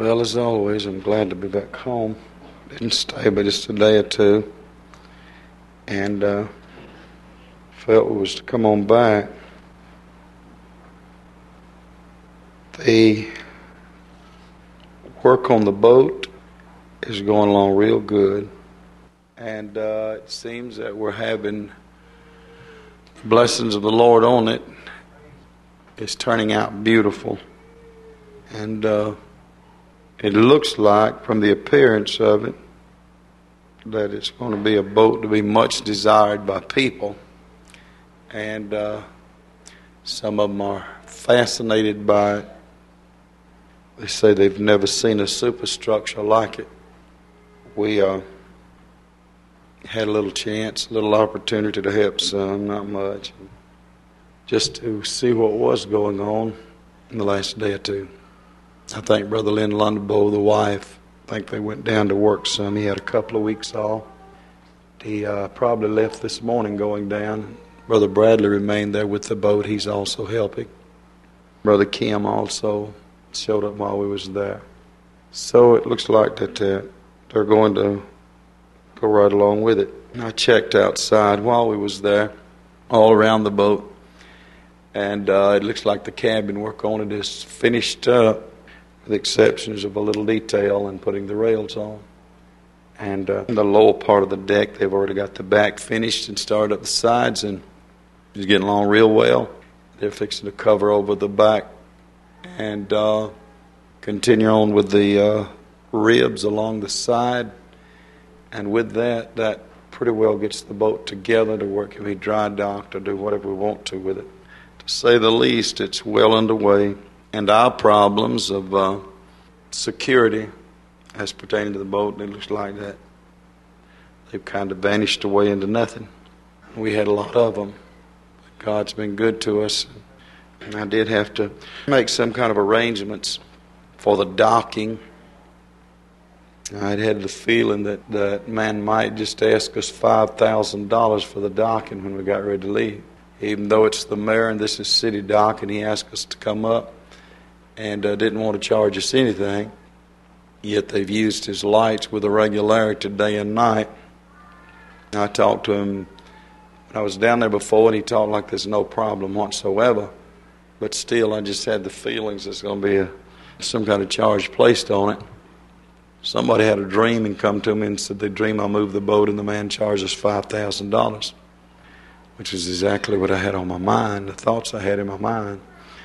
Well, as always, I'm glad to be back home. Didn't stay but just a day or two. And felt it was to come on back. The work on the boat is going along real good. And it seems that we're having the blessings of the Lord on it. It's turning out beautiful. And it looks like, from the appearance of it, that it's going to be a boat to be much desired by people. And some of them are fascinated by it. They say they've never seen a superstructure like it. We had a little chance, a little opportunity to help some, not much, just to see what was going on in the last day or two. I think Brother Lynn Lundebo, the wife, I think they went down to work some. He had a couple of weeks off. He probably left this morning going down. Brother Bradley remained there with the boat. He's also helping. Brother Kim also showed up while we was there. So it looks like that they're going to go right along with it. And I checked outside while we was there, all around the boat. And it looks like the cabin work on it is finished up, with the exceptions of a little detail and putting the rails on. And the lower part of the deck, they've already got the back finished and started up the sides, and it's getting along real well. They're fixing to cover over the back and continue on with the ribs along the side. And with that pretty well gets the boat together to where it can be dry docked or do whatever we want to with it. To say the least, it's well underway. And our problems of security as pertaining to the boat, it looks like that they've kind of vanished away into nothing. We had a lot of them. God's been good to us. And I did have to make some kind of arrangements for the docking. I'd had the feeling that man might just ask us $5,000 for the docking when we got ready to leave. Even though it's the mayor and this is city dock, and he asked us to come up and didn't want to charge us anything. Yet they've used his lights with a regularity day and night. I talked to him when I was down there before, and he talked like there's no problem whatsoever. But still, I just had the feelings there's going to be some kind of charge placed on it. Somebody had a dream and come to me and said they dream I moved the boat and the man charged us $5,000, which is exactly what I had on my mind, the thoughts I had in my mind.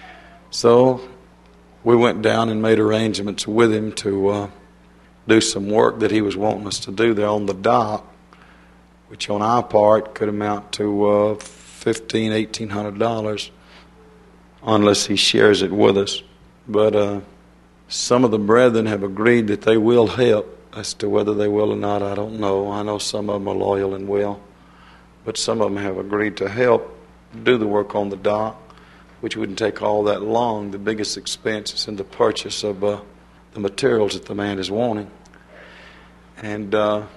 So we went down and made arrangements with him to do some work that he was wanting us to do there on the dock, which on our part could amount to $1,500, $1,800 unless he shares it with us. But some of the brethren have agreed that they will help. As to whether they will or not, I don't know. I know some of them are loyal and will. But some of them have agreed to help do the work on the dock, which wouldn't take all that long. The biggest expense is in the purchase of the materials that the man is wanting. And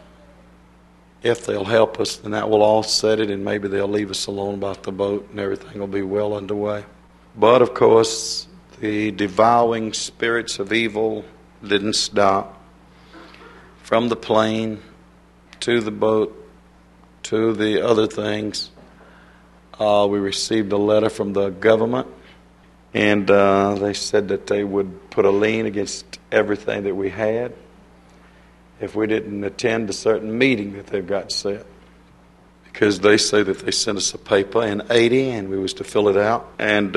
if they'll help us, then that will offset it, and maybe they'll leave us alone about the boat, and everything will be well underway. But, of course, the devouring spirits of evil didn't stop. From the plane to the boat to the other things, we received a letter from the government, and they said that they would put a lien against everything that we had if we didn't attend a certain meeting that they've got set. Because they say that they sent us a paper in 80 and we was to fill it out, and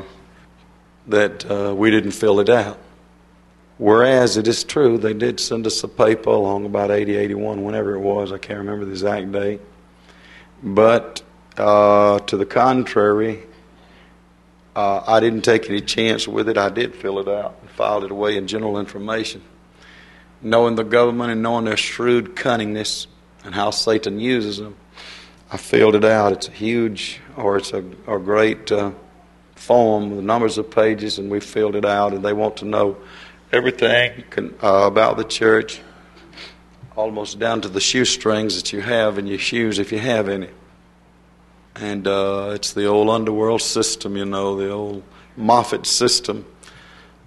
that we didn't fill it out. Whereas it is true, they did send us a paper along about 80, 81, whenever it was. I can't remember the exact date. But to the contrary, I didn't take any chance with it. I did fill it out and filed it away in general information. Knowing the government and knowing their shrewd cunningness and how Satan uses them, I filled it out. It's a huge, or it's a great form with numbers of pages, and we filled it out, and they want to know everything about the church, almost down to the shoestrings that you have in your shoes, if you have any. And it's the old underworld system, the old Moffat system.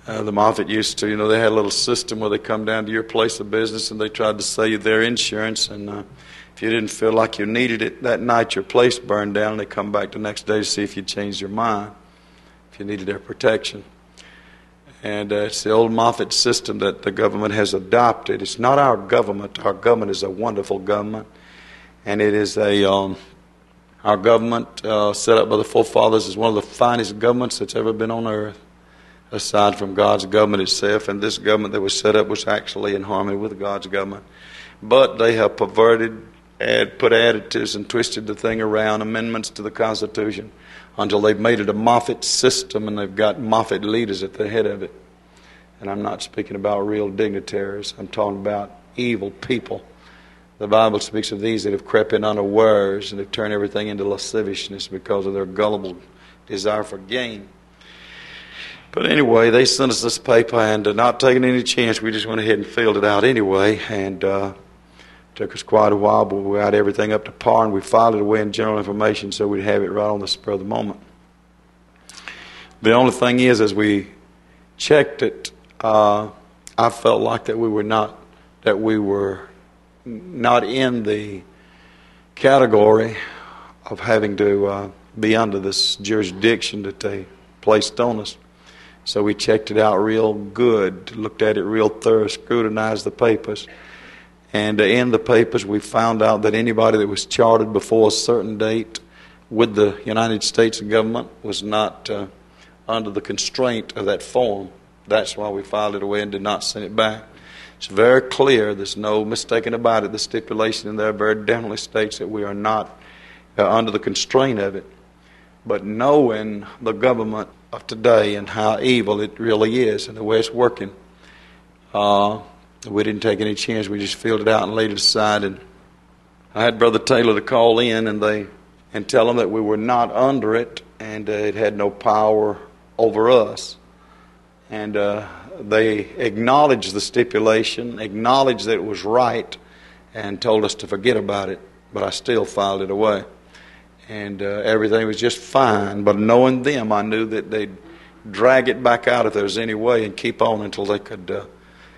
The Moffat used to, they had a little system where they come down to your place of business and they tried to sell you their insurance. And if you didn't feel like you needed it that night, your place burned down, and they come back the next day to see if you changed your mind, if you needed their protection. And it's the old Moffat system that the government has adopted. It's not our government. Our government is a wonderful government. And it is our government set up by the forefathers is one of the finest governments that's ever been on earth, aside from God's government itself. And this government that was set up was actually in harmony with God's government. But they have perverted, put additives and twisted the thing around, amendments to the Constitution, until they've made it a Moffat system, and they've got Moffat leaders at the head of it. And I'm not speaking about real dignitaries. I'm talking about evil people. The Bible speaks of these that have crept in unawares and have turned everything into lasciviousness because of their gullible desire for gain. But anyway, they sent us this paper, and not taking any chance, we just went ahead and filled it out anyway. And took us quite a while, but we got everything up to par, and we filed it away in general information so we'd have it right on the spur of the moment. The only thing is, as we checked it, I felt like that we were not in the category of having to be under this jurisdiction that they placed on us. So we checked it out real good, looked at it real thorough, scrutinized the papers. And in the papers, we found out that anybody that was chartered before a certain date with the United States government was not under the constraint of that form. That's why we filed it away and did not send it back. It's very clear. There's no mistaking about it. The stipulation in there very definitely states that we are not under the constraint of it. But knowing the government of today and how evil it really is and the way it's working, we didn't take any chance. We just filled it out and laid it aside. And I had Brother Taylor to call in and tell him that we were not under it and it had no power over us. And they acknowledged the stipulation, acknowledged that it was right, and told us to forget about it. But I still filed it away. And everything was just fine. But knowing them, I knew that they'd drag it back out if there was any way and keep on until they could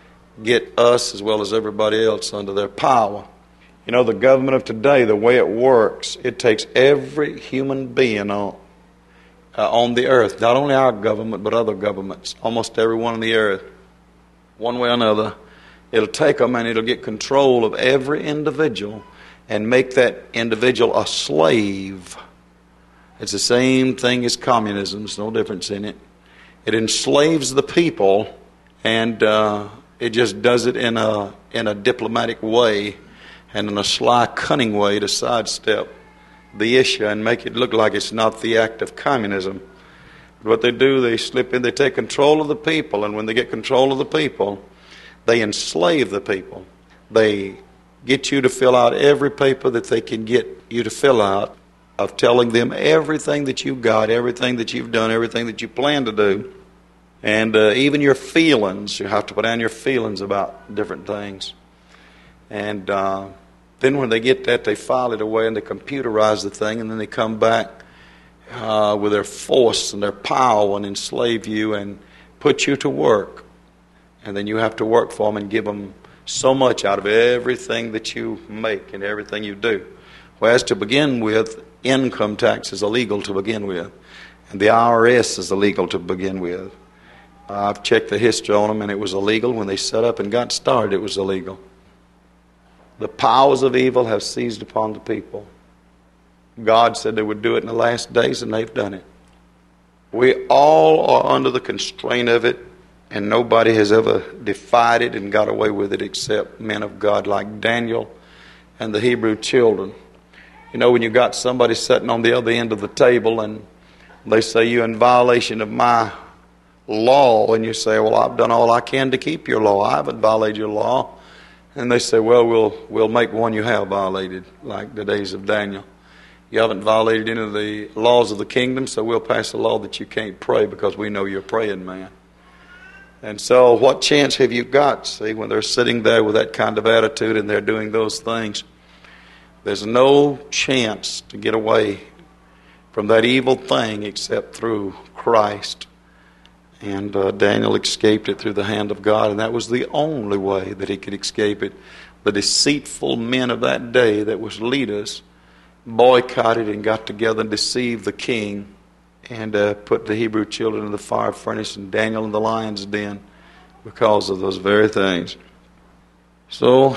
get us as well as everybody else under their power. The government of today, the way it works, it takes every human being on the earth, not only our government but other governments, almost everyone on the earth, one way or another. It'll take them and it'll get control of every individual and make that individual a slave. It's the same thing as communism. There's no difference in it. It enslaves the people, and it just does it in a diplomatic way and in a sly, cunning way to sidestep the issue and make it look like it's not the act of communism. But what they do, they slip in, they take control of the people, and when they get control of the people, they enslave the people. They get you to fill out every paper that they can get you to fill out, of telling them everything that you've got, everything that you've done, everything that you plan to do. And even your feelings, you have to put down your feelings about different things. And then when they get that, they file it away and they computerize the thing, and then they come back with their force and their power and enslave you and put you to work. And then you have to work for them and give them so much out of everything that you make and everything you do. Whereas to begin with, income tax is illegal to begin with, and the IRS is illegal to begin with. I've checked the history on them, and it was illegal. When they set up and got started, it was illegal. The powers of evil have seized upon the people. God said they would do it in the last days, and they've done it. We all are under the constraint of it, and nobody has ever defied it and got away with it except men of God like Daniel and the Hebrew children. When you got somebody sitting on the other end of the table and they say you're in violation of my law, and you say, well, I've done all I can to keep your law. I haven't violated your law. And they say, well, we'll make one you have violated, like the days of Daniel. You haven't violated any of the laws of the kingdom, so we'll pass a law that you can't pray because we know you're a praying man. And so what chance have you got, see, when they're sitting there with that kind of attitude and they're doing those things? There's no chance to get away from that evil thing except through Christ. And Daniel escaped it through the hand of God, and that was the only way that he could escape it. The deceitful men of that day that was leaders boycotted and got together and deceived the king and put the Hebrew children in the fire furnace and Daniel in the lion's den because of those very things. So,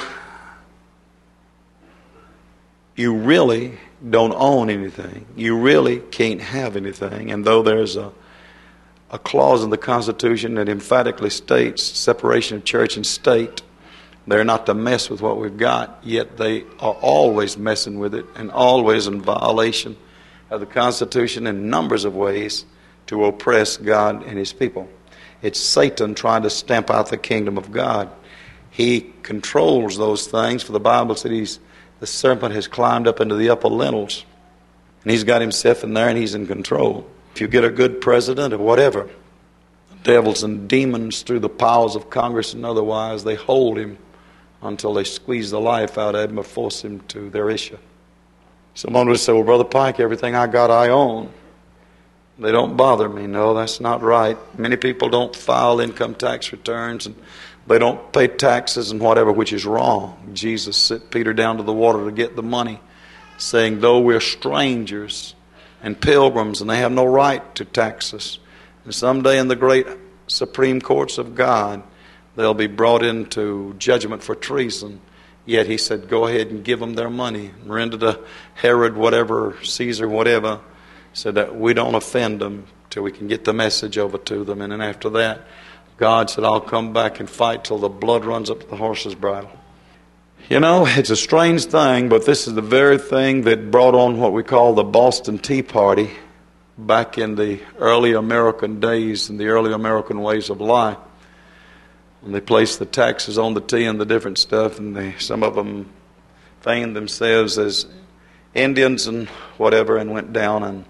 you really don't own anything. You really can't have anything. And though there's a clause in the Constitution that emphatically states separation of church and state, they're not to mess with what we've got, yet they are always messing with it and always in violation of the Constitution in numbers of ways to oppress God and His people. It's Satan trying to stamp out the kingdom of God. He controls those things, for the Bible said the serpent has climbed up into the upper lintels, and he's got himself in there and he's in control. If you get a good president or whatever, devils and demons through the powers of Congress and otherwise, they hold him until they squeeze the life out of him or force him to their issue. Someone would say, well, Brother Pike, everything I got I own. They don't bother me. No, that's not right. Many people don't file income tax returns and they don't pay taxes and whatever, which is wrong. Jesus sent Peter down to the water to get the money, saying, though we're strangers and pilgrims and they have no right to tax us, and someday in the great supreme courts of God, they'll be brought into judgment for treason. Yet he said, go ahead and give them their money. Render to Herod whatever, Caesar whatever, so that we don't offend them till we can get the message over to them. And then after that, God said, I'll come back and fight till the blood runs up to the horse's bridle. You know, it's a strange thing, but this is the very thing that brought on what we call the Boston Tea Party back in the early American days and the early American ways of life. When they placed the taxes on the tea and the different stuff, and some of them feigned themselves as Indians and whatever, and went down and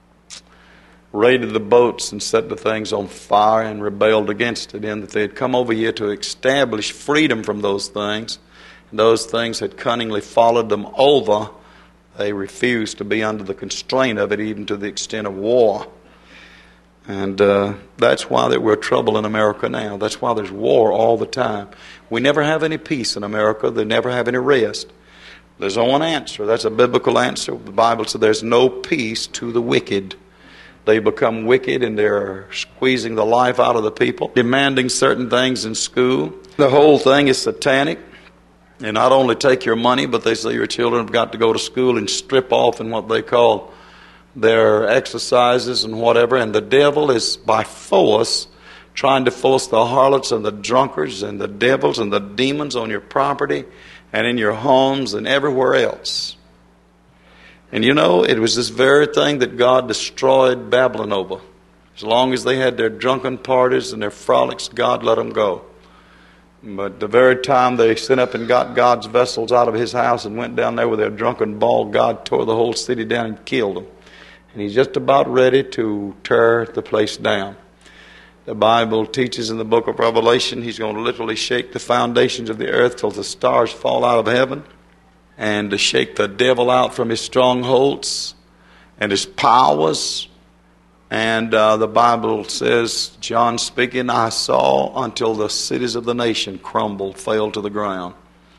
raided the boats and set the things on fire and rebelled against it, in that they had come over here to establish freedom from those things. And those things had cunningly followed them over. They refused to be under the constraint of it, even to the extent of war. And that's why we're trouble in America now. That's why there's war all the time. We never have any peace in America. They never have any rest. There's only one answer. That's a biblical answer. The Bible says there's no peace to the wicked. They become wicked and they're squeezing the life out of the people, demanding certain things in school. The whole thing is satanic. They not only take your money, but they say your children have got to go to school and strip off in what they call their exercises and whatever. And the devil is by force trying to force the harlots and the drunkards and the devils and the demons on your property and in your homes and everywhere else. And you know, it was this very thing that God destroyed Babylon over. As long as they had their drunken parties and their frolics, God let them go. But the very time they sent up and got God's vessels out of His house and went down there with their drunken ball, God tore the whole city down and killed them. And He's just about ready to tear the place down. The Bible teaches in the book of Revelation He's going to literally shake the foundations of the earth till the stars fall out of heaven, and to shake the devil out from his strongholds and his powers. And the Bible says, John speaking, I saw until the cities of the nation crumbled, fell to the ground.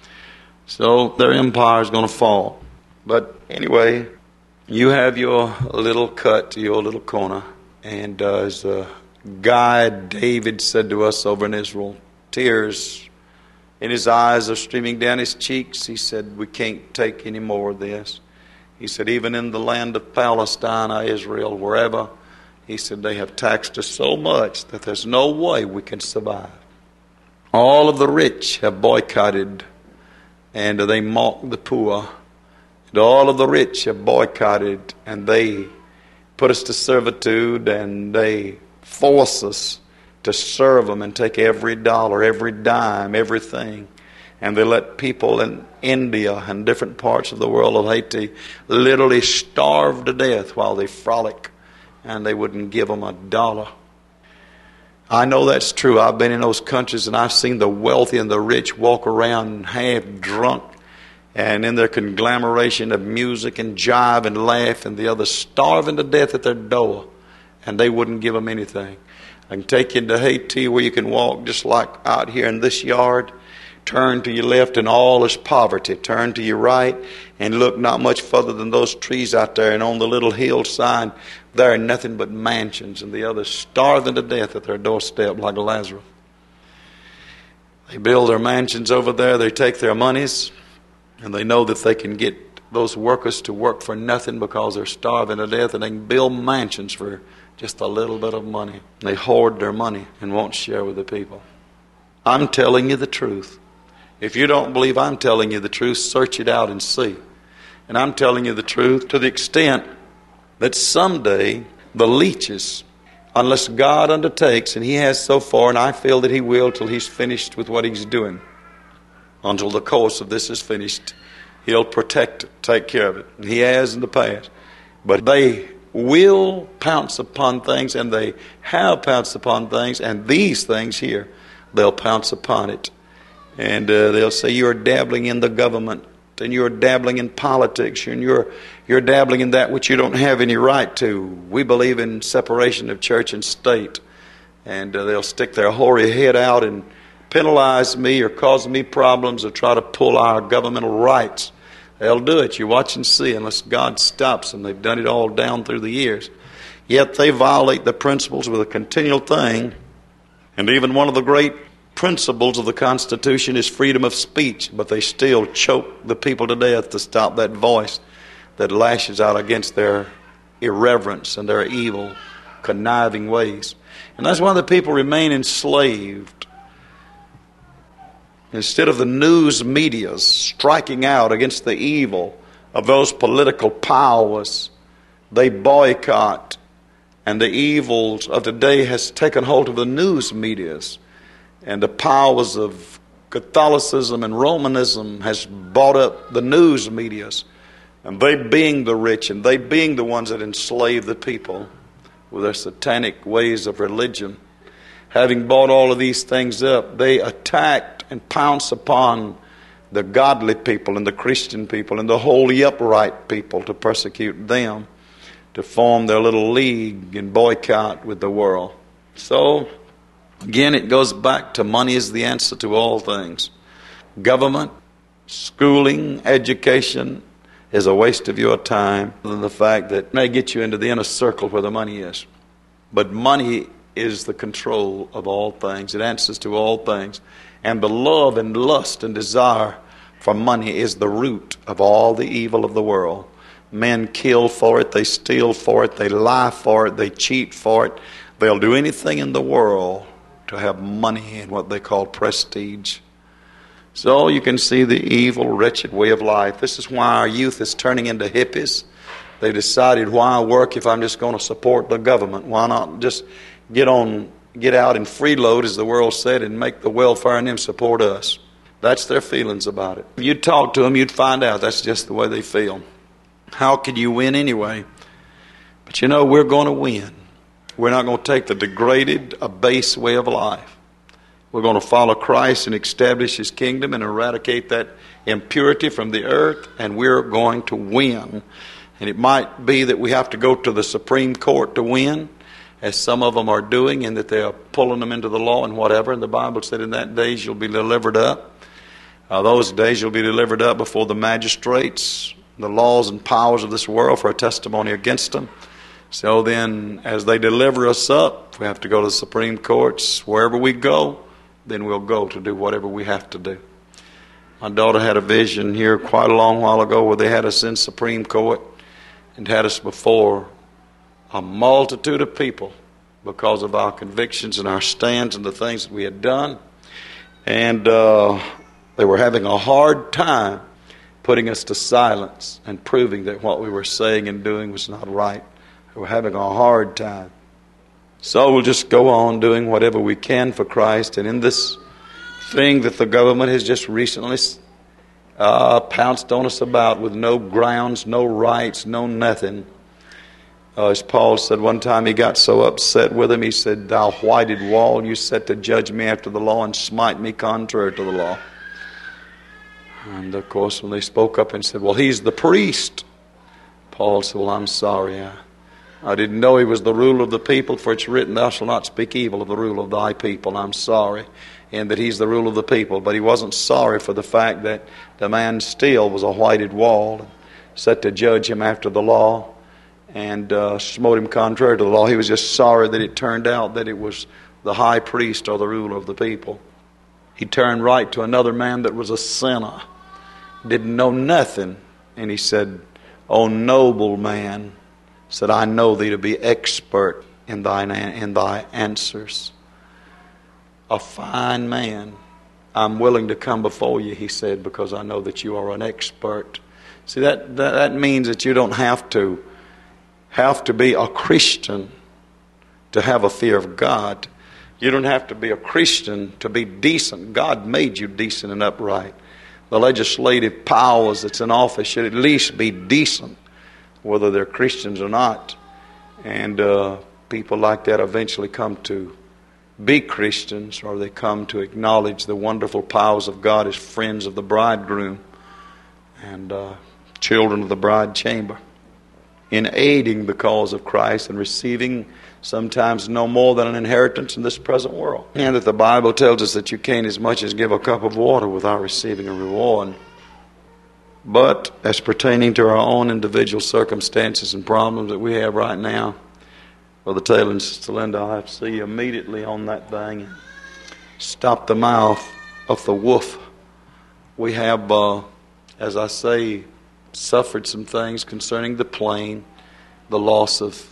So their empire is going to fall. But anyway, you have your little cut, your little corner. And as the guy David said to us over in Israel, tears in his eyes are streaming down his cheeks. He said, we can't take any more of this. He said, even in the land of Palestine, Israel, wherever, he said, they have taxed us so much that there's no way we can survive. All of the rich have boycotted, and they mock the poor. And all of the rich have boycotted, and they put us to servitude, and they force us to serve them and take every dollar, every dime, everything. And they let people in India and different parts of the world of Haiti literally starve to death while they frolic, and they wouldn't give them a dollar. I know that's true. I've been in those countries and I've seen the wealthy and the rich walk around half drunk and in their conglomeration of music and jive and laugh, and the others starving to death at their door. and they wouldn't give them anything. I can take you into Haiti where you can walk just like out here in this yard. Turn to your left and all is poverty. Turn to your right and look not much further than those trees out there. And on the little hillside, there are nothing but mansions. And the others starving to death at their doorstep like Lazarus. They build their mansions over there. They take their monies. And they know that they can get those workers to work for nothing because they're starving to death. And they can build mansions for just a little bit of money. They hoard their money and won't share with the people. I'm telling you the truth. If you don't believe I'm telling you the truth, search it out and see. And I'm telling you the truth to the extent that someday the leeches, unless God undertakes, and He has so far, and I feel that He will till He's finished with what He's doing, until the course of this is finished, He'll protect it, take care of it. And He has in the past. But they will pounce upon things, and they have pounced upon things, and these things here, they'll pounce upon it. And they'll say, you're dabbling in the government, and you're dabbling in politics, and you're dabbling in that which you don't have any right to. We believe in separation of church and state. And they'll stick their hoary head out and penalize me or cause me problems or try to pull our governmental rights. They'll do it. You watch and see unless God stops them. They've done it all down through the years. Yet they violate the principles with a continual thing. And even one of the great principles of the Constitution is freedom of speech, but they still choke the people to death to stop that voice that lashes out against their irreverence and their evil, conniving ways. And that's why the people remain enslaved. Instead of the news medias striking out against the evil of those political powers, they boycott, and the evils of today has taken hold of the news medias. And the powers of Catholicism and Romanism has bought up the news medias. And they being the rich, and they being the ones that enslave the people with their satanic ways of religion, having bought all of these things up, they attacked and pounced upon the godly people and the Christian people and the holy upright people to persecute them, to form their little league and boycott with the world. So, again, it goes back to money is the answer to all things. Government, schooling, education is a waste of your time than the fact that it may get you into the inner circle where the money is. But money is the control of all things. It answers to all things. And the love and lust and desire for money is the root of all the evil of the world. Men kill for it, they steal for it, they lie for it, they cheat for it. They'll do anything in the world to have money and what they call prestige. So you can see the evil, wretched way of life. This is why our youth is turning into hippies. They decided, why work if I'm just going to support the government? Why not just get out and freeload, as the world said, and make the welfare and them support us? That's their feelings about it. If you'd talk to them, you'd find out that's just the way they feel. How could you win anyway? But you know, we're going to win. We're not going to take the degraded, abased way of life. We're going to follow Christ and establish His kingdom and eradicate that impurity from the earth, and we're going to win. And it might be that we have to go to the Supreme Court to win, as some of them are doing, and that they are pulling them into the law and whatever. And the Bible said in that days you'll be delivered up. Those days you'll be delivered up before the magistrates, the laws and powers of this world for a testimony against them. So then, as they deliver us up, we have to go to the Supreme Courts. Wherever we go, then we'll go to do whatever we have to do. My daughter had a vision here quite a long while ago where they had us in Supreme Court and had us before a multitude of people because of our convictions and our stands and the things that we had done. And they were having a hard time putting us to silence and proving that what we were saying and doing was not right. They were having a hard time. So we'll just go on doing whatever we can for Christ. And in this thing that the government has just recently pounced on us about with no grounds, no rights, no nothing. As Paul said one time, he got so upset with him, he said, "Thou whited wall, you set to judge me after the law and smite me contrary to the law." And of course, when they spoke up and said, "Well, he's the priest," Paul said, "Well, I'm sorry. I didn't know he was the ruler of the people, for it's written, thou shalt not speak evil of the ruler of thy people. I'm sorry, and that he's the ruler of the people. But he wasn't sorry for the fact that the man still was a whited wall, set to judge him after the law, and smote him contrary to the law. He was just sorry that it turned out that it was the high priest or the ruler of the people. He turned right to another man that was a sinner, didn't know nothing, and he said, O noble man, said, I know thee to be expert in thy answers. A fine man. I'm willing to come before you, he said, because I know that you are an expert. See, that means that you don't have to be a Christian to have a fear of God. You don't have to be a Christian to be decent. God made you decent and upright. The legislative powers that's in office should at least be decent, whether they're Christians or not. And people like that eventually come to be Christians, or they come to acknowledge the wonderful powers of God as friends of the bridegroom and children of the bride chamber, in aiding the cause of Christ and receiving sometimes no more than an inheritance in this present world. And that the Bible tells us that you can't as much as give a cup of water without receiving a reward. But as pertaining to our own individual circumstances and problems that we have right now, Brother Taylor and Sister Linda, I'll have to see you immediately on that thing and stop the mouth of the wolf. We have, as I say, suffered some things concerning the plane, the loss of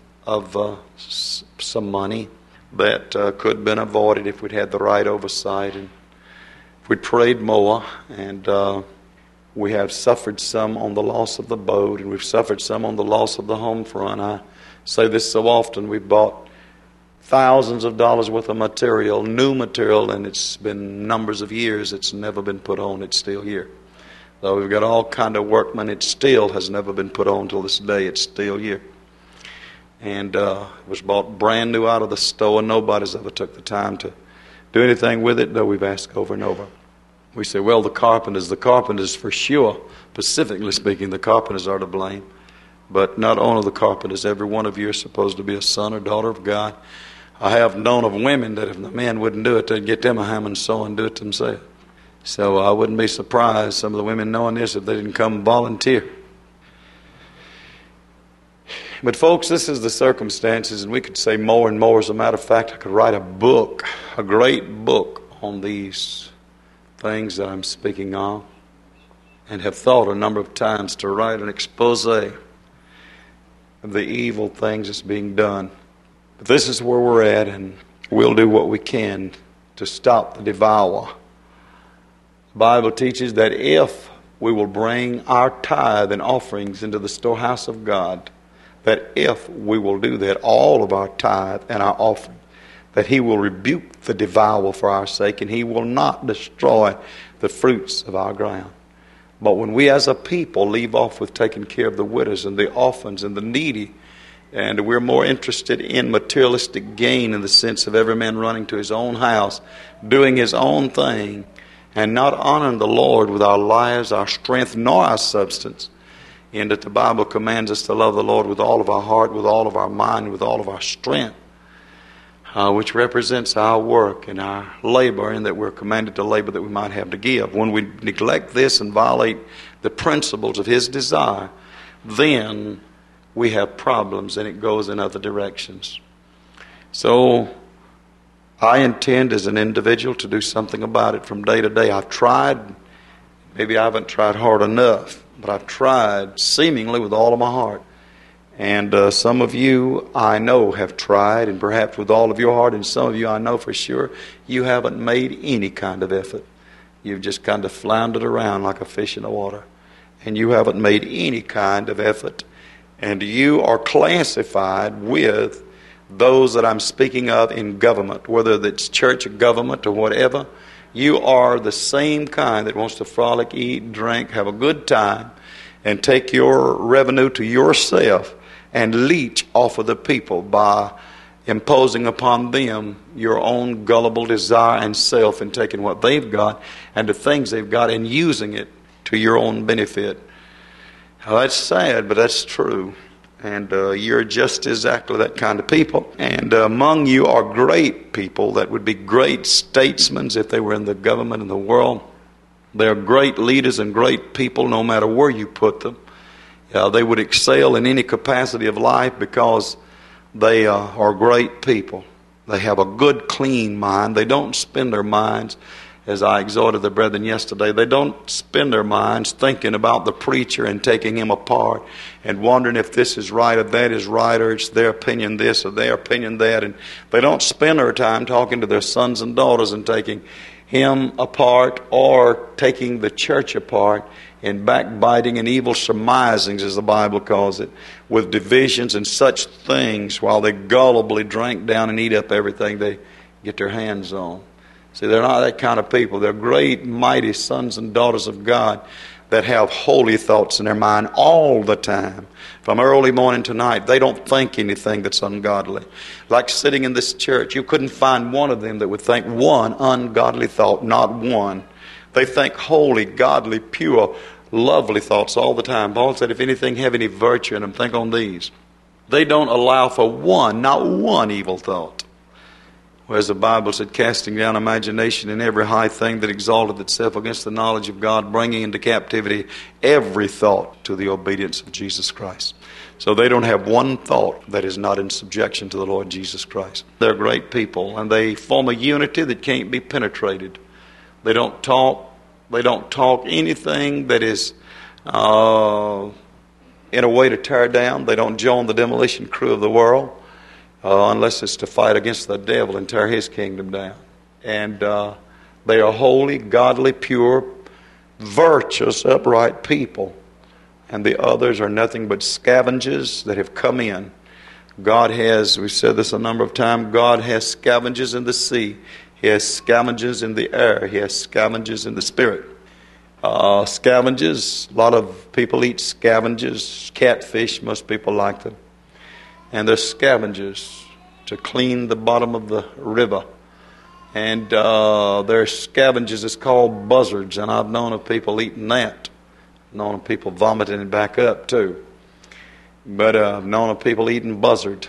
some money that could have been avoided if we'd had the right oversight and if we'd prayed more. And we have suffered some on the loss of the boat, and we've suffered some on the loss of the home front. I say this so often. We've bought thousands of dollars worth of material, new material, and it's been numbers of years. It's never been put on. It's still here. Though we've got all kind of workmen, it still has never been put on till this day. It's still here. And it was bought brand new out of the store, and nobody's ever took the time to do anything with it, though we've asked over and over. We say, well, the carpenters for sure, specifically speaking, the carpenters are to blame. But not only the carpenters, every one of you are supposed to be a son or daughter of God. I have known of women that if the men wouldn't do it, they'd get them a ham and saw and do it themselves. So I wouldn't be surprised, some of the women knowing this, if they didn't come and volunteer. But folks, this is the circumstances, and we could say more and more. As a matter of fact, I could write a book, a great book on these things that I'm speaking of, and have thought a number of times to write an expose of the evil things that's being done. But this is where we're at, and we'll do what we can to stop the devourer. The Bible teaches that if we will bring our tithe and offerings into the storehouse of God, that if we will do that, all of our tithe and our offering, that He will rebuke the devourer for our sake, and He will not destroy the fruits of our ground. But when we as a people leave off with taking care of the widows and the orphans and the needy, and we're more interested in materialistic gain in the sense of every man running to his own house, doing his own thing, and not honoring the Lord with our lives, our strength, nor our substance, and that the Bible commands us to love the Lord with all of our heart, with all of our mind, with all of our strength, which represents our work and our labor, and that we're commanded to labor that we might have to give. When we neglect this and violate the principles of His desire, then we have problems, and it goes in other directions. So I intend as an individual to do something about it from day to day. I've tried, maybe I haven't tried hard enough, but I've tried seemingly with all of my heart. And some of you I know have tried, and perhaps with all of your heart, and some of you I know for sure you haven't made any kind of effort. You've just kind of floundered around like a fish in the water, and you haven't made any kind of effort. And you are classified with those that I'm speaking of in government, whether it's church government or whatever. You are the same kind that wants to frolic, eat, drink, have a good time, and take your revenue to yourself and leech off of the people by imposing upon them your own gullible desire and self, and taking what they've got and the things they've got and using it to your own benefit. Now, that's sad, but that's true. And you're just exactly that kind of people. And among you are great people that would be great statesmen if they were in the government in the world. They are great leaders and great people no matter where you put them. They would excel in any capacity of life because they are great people. They have a good, clean mind. They don't spend their minds, as I exhorted the brethren yesterday, they don't spend their minds thinking about the preacher and taking him apart and wondering if this is right or that is right, or it's their opinion this or their opinion that. And they don't spend their time talking to their sons and daughters and taking him apart or taking the church apart in backbiting and evil surmisings, as the Bible calls it, with divisions and such things, while they gullibly drink down and eat up everything they get their hands on. See, they're not that kind of people. They're great, mighty sons and daughters of God that have holy thoughts in their mind all the time. From early morning to night, they don't think anything that's ungodly. Like sitting in this church, you couldn't find one of them that would think one ungodly thought, not one. They think holy, godly, pure, lovely thoughts all the time. Paul said, if anything have any virtue in them, think on these. They don't allow for one, not one evil thought. Whereas the Bible said, casting down imagination and every high thing that exalteth itself against the knowledge of God, bringing into captivity every thought to the obedience of Jesus Christ. So they don't have one thought that is not in subjection to the Lord Jesus Christ. They're great people, and they form a unity that can't be penetrated. They don't talk anything that is in a way to tear down. They don't join the demolition crew of the world. Unless it's to fight against the devil and tear his kingdom down. And they are holy, godly, pure, virtuous, upright people. And the others are nothing but scavengers that have come in. God has, we've said this a number of times, God has scavengers in the sea. He has scavengers in the air. He has scavengers in the spirit. Scavengers, a lot of people eat scavengers, catfish, most people like them. And they're scavengers to clean the bottom of the river. And their scavengers is called buzzards. And I've known of people eating that. I've known of people vomiting it back up too. But I've known of people eating buzzard.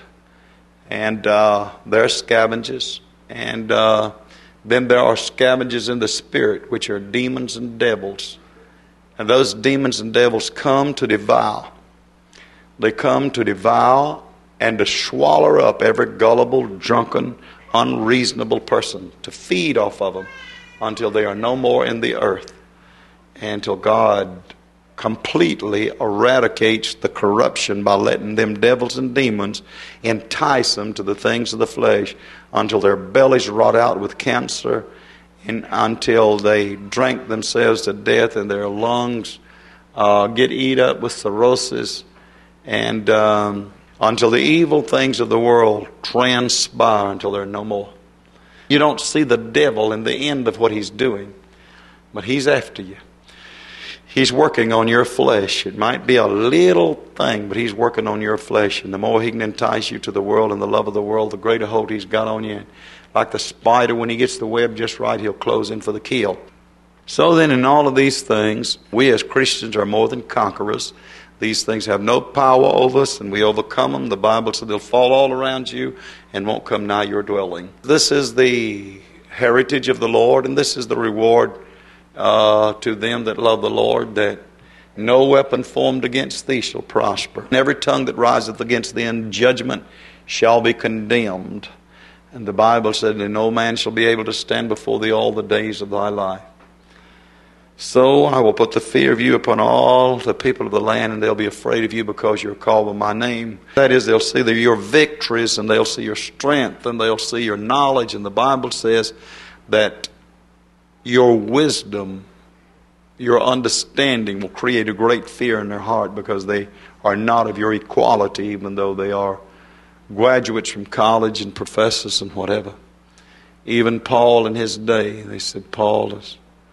And they're scavengers. And then there are scavengers in the spirit, which are demons and devils. And those demons and devils come to devour. They come to devour and to swallow up every gullible, drunken, unreasonable person, to feed off of them until they are no more in the earth, and until God completely eradicates the corruption by letting them devils and demons entice them to the things of the flesh until their bellies rot out with cancer, and until they drink themselves to death and their lungs get eat up with cirrhosis, and until the evil things of the world transpire until there are no more. You don't see the devil in the end of what he's doing, but he's after you. He's working on your flesh. It might be a little thing, but he's working on your flesh. And the more he can entice you to the world and the love of the world, the greater hold he's got on you. Like the spider, when he gets the web just right, he'll close in for the kill. So then in all of these things, we as Christians are more than conquerors. These things have no power over us, and we overcome them. The Bible said they'll fall all around you and won't come nigh your dwelling. This is the heritage of the Lord, and this is the reward to them that love the Lord, that no weapon formed against thee shall prosper. And every tongue that riseth against thee in judgment shall be condemned. And the Bible said that no man shall be able to stand before thee all the days of thy life. So I will put the fear of you upon all the people of the land, and they'll be afraid of you because you're called by my name. That is, they'll see your victories, and they'll see your strength, and they'll see your knowledge. And the Bible says that your wisdom, your understanding will create a great fear in their heart, because they are not of your equality, even though they are graduates from college and professors and whatever. Even Paul in his day, they said, Paul is,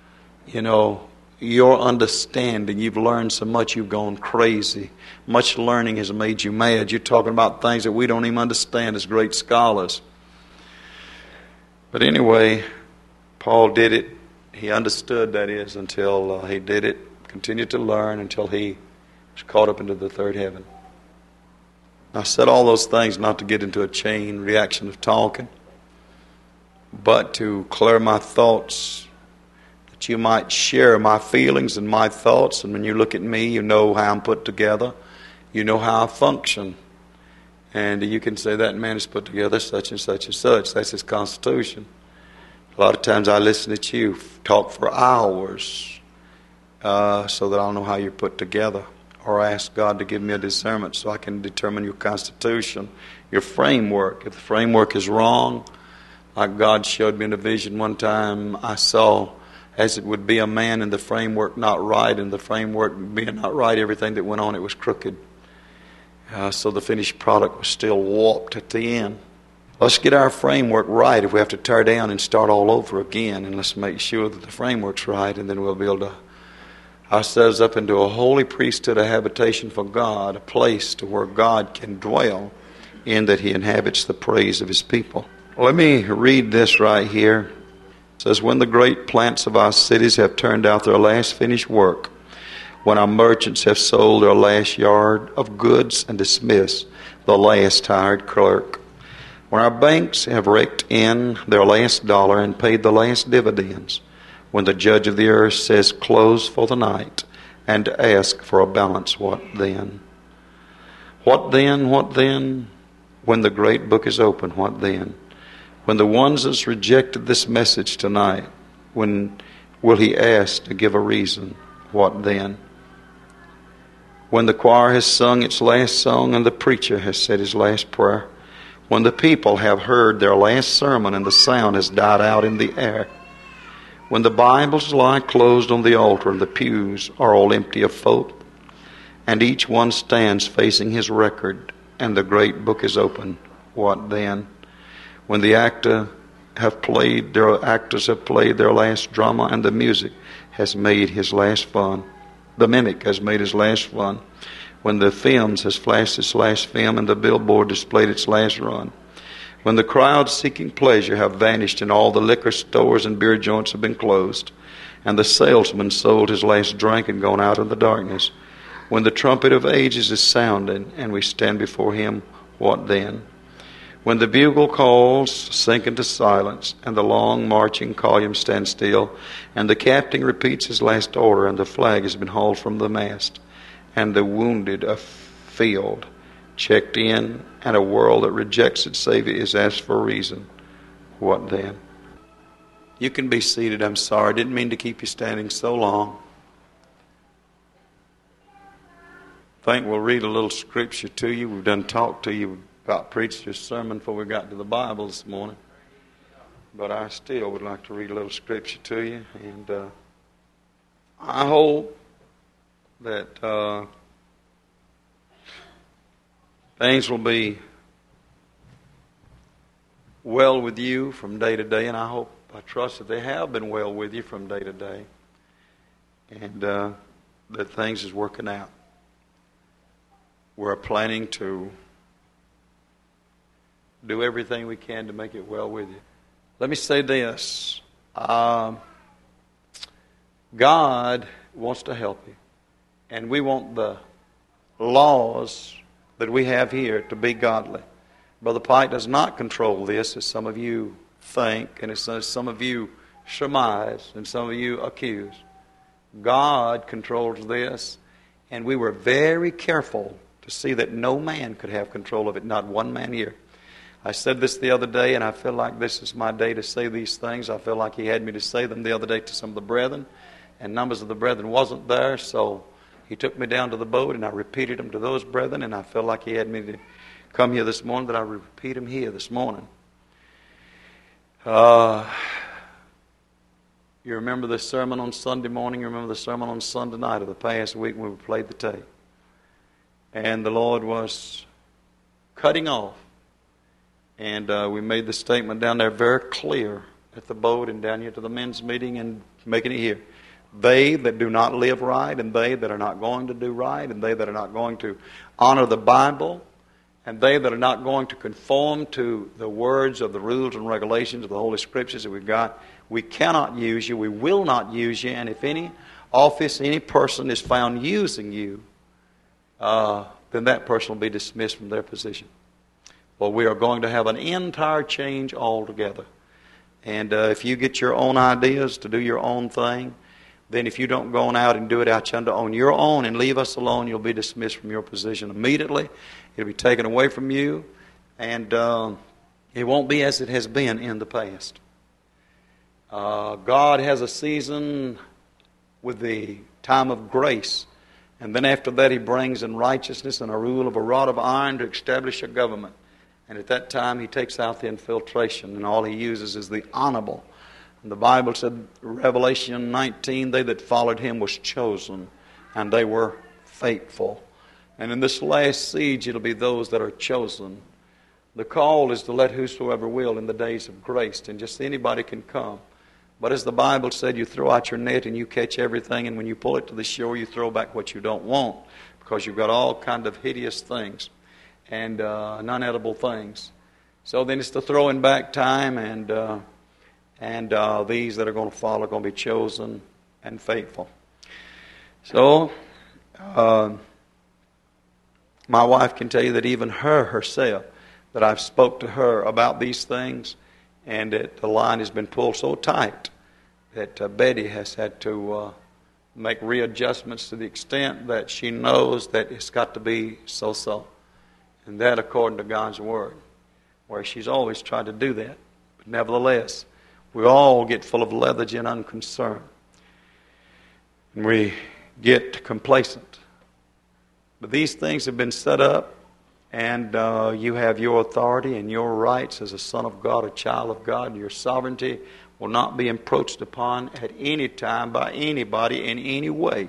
your understanding, you've learned so much, you've gone crazy. Much learning has made you mad. You're talking about things that we don't even understand as great scholars. But anyway, Paul did it. He understood, that is, until he did it. Continued to learn until he was caught up into the third heaven. I said all those things not to get into a chain reaction of talking, but to clear my thoughts, that you might share my feelings and my thoughts. And when you look at me, you know how I'm put together. You know how I function. And you can say that man is put together such and such and such. That's his constitution. A lot of times I listen to you talk for hours so that I'll know how you're put together. Or ask God to give me a discernment so I can determine your constitution, your framework. If the framework is wrong, like God showed me in a vision one time, I saw as it would be a man in the framework not right, and the framework being not right, everything that went on, it was crooked. So the finished product was still warped at the end. Let's get our framework right if we have to tear down and start all over again, and let's make sure that the framework's right, and then we'll be able to ourselves up into a holy priesthood, a habitation for God, a place to where God can dwell in, that He inhabits the praise of His people. Let me read this right here. It says, when the great plants of our cities have turned out their last finished work, when our merchants have sold their last yard of goods and dismissed the last hired clerk, when our banks have raked in their last dollar and paid the last dividends, when the judge of the earth says, close for the night, and ask for a balance, what then? What then? What then? When the great book is open, what then? When the ones that's rejected this message tonight, when will He ask to give a reason? What then? When the choir has sung its last song and the preacher has said his last prayer, when the people have heard their last sermon and the sound has died out in the air, when the Bibles lie closed on the altar and the pews are all empty of folk, and each one stands facing his record and the great book is open, what then? When the actors have played their last drama and the music has made his last fun, the mimic has made his last fun, when the films has flashed its last film and the billboard displayed its last run, when the crowds seeking pleasure have vanished and all the liquor stores and beer joints have been closed, and the salesman sold his last drink and gone out in the darkness, when the trumpet of ages is sounding and we stand before Him, what then? When the bugle calls sink into silence and the long marching column stands still, and the captain repeats his last order and the flag has been hauled from the mast, and the wounded afield checked in, and a world that rejects its Savior is asked for a reason, what then? You can be seated. I'm sorry. I didn't mean to keep you standing so long. I think we'll read a little scripture to you. We've done talked to you about preaching your sermon before we got to the Bible this morning. But I still would like to read a little scripture to you. And I hope that things will be well with you from day to day, and I trust that they have been well with you from day to day, and that things is working out. We're planning to do everything we can to make it well with you. Let me say this. God wants to help you, and we want the laws that we have here to be godly. Brother Pike does not control this, as some of you think, and as some of you surmise, and some of you accuse. God controls this, and we were very careful to see that no man could have control of it, not one man here. I said this the other day, and I feel like this is my day to say these things. I feel like He had me to say them the other day to some of the brethren, and numbers of the brethren wasn't there, so He took me down to the boat, and I repeated them to those brethren, and I felt like He had me to come here this morning, that I repeat them here this morning. You remember the sermon on Sunday morning, you remember the sermon on Sunday night of the past week when we played the tape. And the Lord was cutting off. And we made the statement down there very clear at the boat and down here to the men's meeting and making it here. They that do not live right, and they that are not going to do right, and they that are not going to honor the Bible, and they that are not going to conform to the words of the rules and regulations of the Holy Scriptures that we've got, we cannot use you, we will not use you, and if any office, any person is found using you, then then that person will be dismissed from their position. Well, we are going to have an entire change altogether. And if you get your own ideas to do your own thing, then if you don't go on out and do it out on your own and leave us alone, you'll be dismissed from your position immediately. It'll be taken away from you, and it won't be as it has been in the past. God has a season with the time of grace, and then after that He brings in righteousness and a rule of a rod of iron to establish a government. And at that time He takes out the infiltration, and all He uses is the honorable. And the Bible said, Revelation 19, they that followed Him was chosen, and they were faithful. And in this last siege, it'll be those that are chosen. The call is to let whosoever will in the days of grace, and just anybody can come. But as the Bible said, you throw out your net and you catch everything, and when you pull it to the shore, you throw back what you don't want, because you've got all kind of hideous things and non-edible things. So then it's the throwing back time, and these that are going to follow are going to be chosen and faithful. So, my wife can tell you that even herself, that I've spoke to her about these things, and that the line has been pulled so tight that Betty has had to make readjustments to the extent that she knows that it's got to be so. And that according to God's Word, where she's always tried to do that. But nevertheless, we all get full of lethargy and unconcern. And we get complacent. But these things have been set up, and you have your authority and your rights as a son of God, a child of God, and your sovereignty will not be encroached upon at any time by anybody in any way.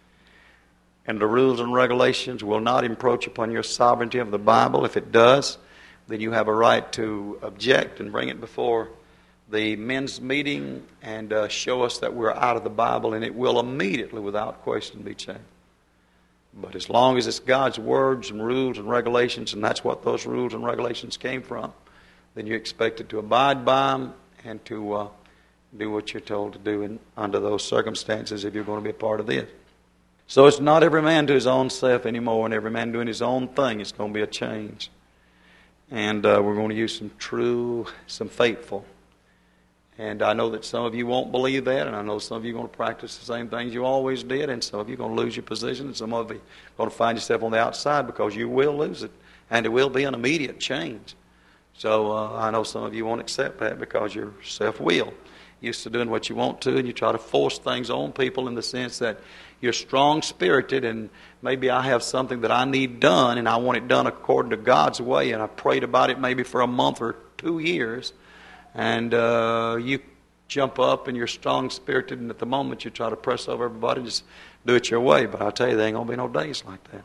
And the rules and regulations will not encroach upon your sovereignty of the Bible. If it does, then you have a right to object and bring it before the men's meeting and show us that we're out of the Bible, and it will immediately, without question, be changed. But as long as it's God's words and rules and regulations, and that's what those rules and regulations came from, then you're expected to abide by them and to do what you're told to do under those circumstances if you're going to be a part of this. So it's not every man to his own self anymore, and every man doing his own thing. It's going to be a change. And we're going to use some faithful. And I know that some of you won't believe that, and I know some of you are going to practice the same things you always did, and some of you are going to lose your position, and some of you are going to find yourself on the outside because you will lose it, and it will be an immediate change. So I know some of you won't accept that because you're self-willed, used to doing what you want to, and you try to force things on people in the sense that you're strong-spirited, and maybe I have something that I need done, and I want it done according to God's way, and I prayed about it maybe for a month or 2 years, and you jump up and you're strong-spirited, and at the moment you try to press over everybody, just do it your way. But I tell you, there ain't going to be no days like that.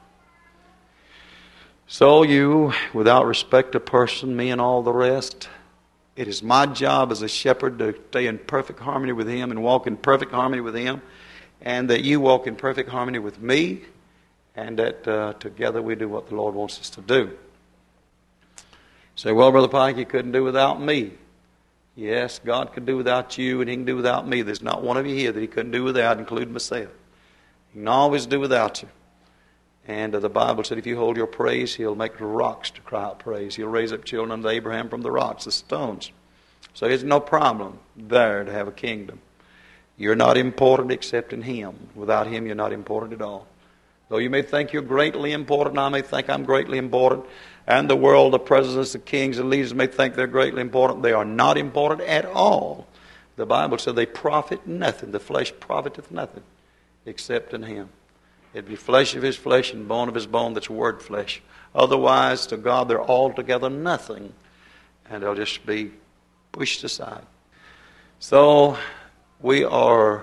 So you, without respect to person, me and all the rest, it is my job as a shepherd to stay in perfect harmony with Him and walk in perfect harmony with Him, and that you walk in perfect harmony with me, and that together we do what the Lord wants us to do. Say, well, Brother Pike, you couldn't do without me. Yes, God could do without you, and He can do without me. There's not one of you here that He couldn't do without, including myself. He can always do without you. And the Bible said if you hold your praise, He'll make the rocks to cry out praise. He'll raise up children unto Abraham from the rocks, the stones. So there's no problem there to have a kingdom. You're not important except in Him. Without Him, you're not important at all. Though you may think you're greatly important, I may think I'm greatly important, and the world, the presidents, the kings, the leaders may think they're greatly important. They are not important at all. The Bible said they profit nothing. The flesh profiteth nothing except in Him. It'd be flesh of His flesh and bone of His bone. That's word flesh. Otherwise, to God, they're altogether nothing, and they'll just be pushed aside. So we are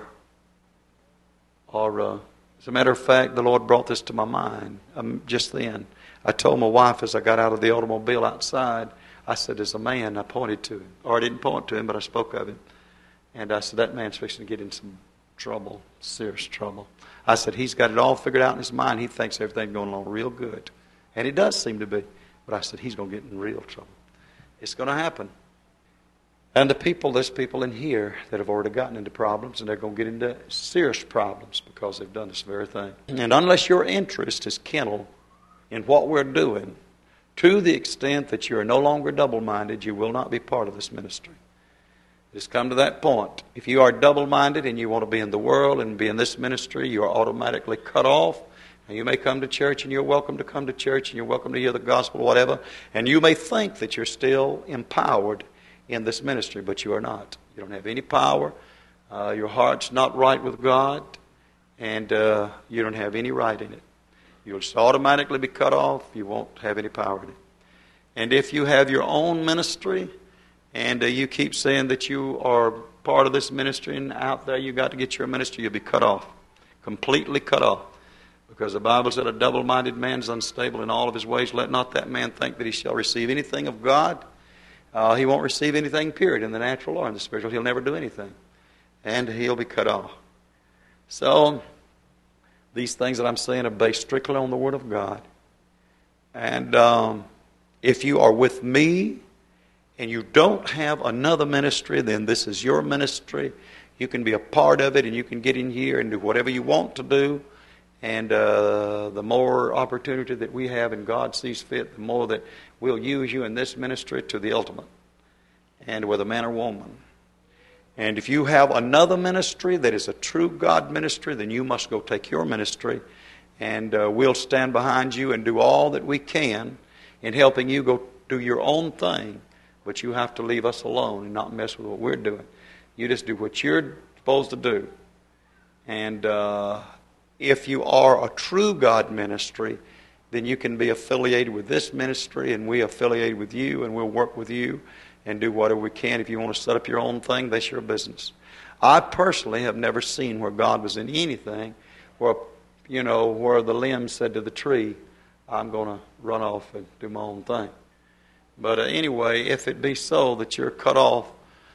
as a matter of fact, the Lord brought this to my mind just then. I told my wife as I got out of the automobile outside, I said, there's a man, I pointed to him. Or I didn't point to him, but I spoke of him. And I said, that man's fixing to get in some trouble, serious trouble. I said, he's got it all figured out in his mind. He thinks everything's going along real good. And it does seem to be. But I said, he's going to get in real trouble. It's going to happen. And there's people in here that have already gotten into problems, and they're going to get into serious problems because they've done this very thing. And unless your interest is kennelled in what we're doing, to the extent that you are no longer double-minded, you will not be part of this ministry. It's come to that point. If you are double-minded and you want to be in the world and be in this ministry, you are automatically cut off. And you may come to church, and you're welcome to come to church, and you're welcome to hear the gospel, whatever. And you may think that you're still empowered in this ministry, but you are not. You don't have any power. Your heart's not right with God, and you don't have any right in it. You'll just automatically be cut off. You won't have any power in it. And if you have your own ministry, and you keep saying that you are part of this ministry, and out there you got to get your ministry, you'll be cut off. Completely cut off. Because the Bible said, a double-minded man is unstable in all of his ways. Let not that man think that he shall receive anything of God. He won't receive anything, period, in the natural or in the spiritual. He'll never do anything. And he'll be cut off. So, these things that I'm saying are based strictly on the Word of God. And if you are with me and you don't have another ministry, then this is your ministry. You can be a part of it, and you can get in here and do whatever you want to do. And the more opportunity that we have and God sees fit, the more that we'll use you in this ministry to the ultimate. And whether man or woman. And if you have another ministry that is a true God ministry, then you must go take your ministry. And we'll stand behind you and do all that we can in helping you go do your own thing. But you have to leave us alone and not mess with what we're doing. You just do what you're supposed to do. And if you are a true God ministry, then you can be affiliated with this ministry, and we affiliate with you, and we'll work with you and do whatever we can. If you want to set up your own thing, that's your business. I personally have never seen where God was in anything where, where the limb said to the tree, I'm going to run off and do my own thing. But anyway, if it be so that you're cut off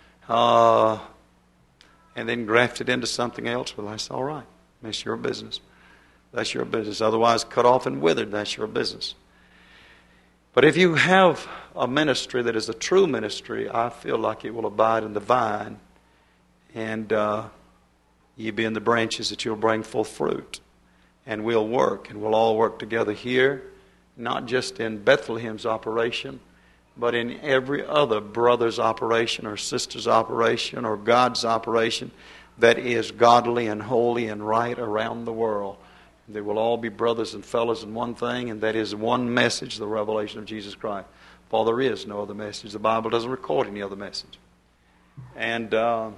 and then grafted into something else, well, that's all right. That's your business. That's your business. Otherwise, cut off and withered, that's your business. But if you have a ministry that is a true ministry, I feel like it will abide in the vine, and you be in the branches that you'll bring forth fruit. And we'll work, and we'll all work together here, not just in Bethlehem's operation, but in every other brother's operation or sister's operation or God's operation that is godly and holy and right around the world. They will all be brothers and fellows in one thing, and that is one message, the revelation of Jesus Christ. For there is no other message. The Bible doesn't record any other message. And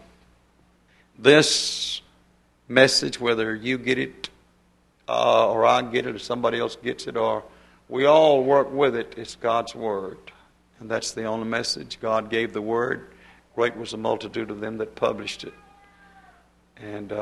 this message, whether you get it or I get it or somebody else gets it or we all work with it, it's God's Word. And that's the only message. God gave the Word. Great was the multitude of them that published it. And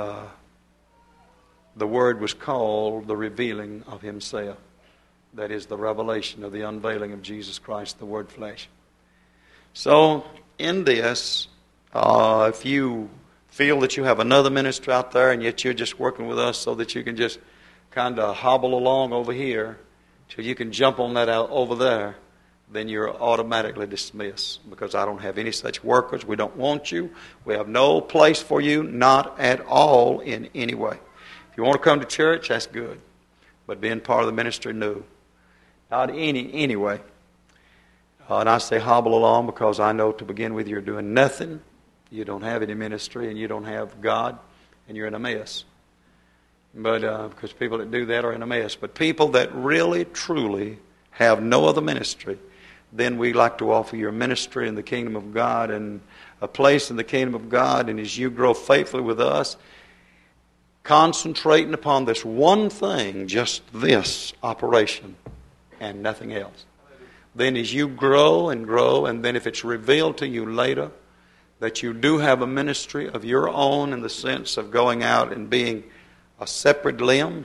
the Word was called the revealing of Himself. That is the revelation of the unveiling of Jesus Christ, the Word flesh. So, in this, if you feel that you have another ministry out there and yet you're just working with us so that you can just kind of hobble along over here till you can jump on that out over there, then you're automatically dismissed, because I don't have any such workers. We don't want you. We have no place for you, not at all in any way. If you want to come to church, that's good. But being part of the ministry, no. Not anyway. And I say hobble along because I know to begin with you're doing nothing. You don't have any ministry and you don't have God, and you're in a mess. But because people that do that are in a mess. But people that really, truly have no other ministry, then we like to offer your ministry in the kingdom of God and a place in the kingdom of God. And as you grow faithfully with us, concentrating upon this one thing, just this operation and nothing else. Then as you grow, and then if it's revealed to you later that you do have a ministry of your own in the sense of going out and being a separate limb,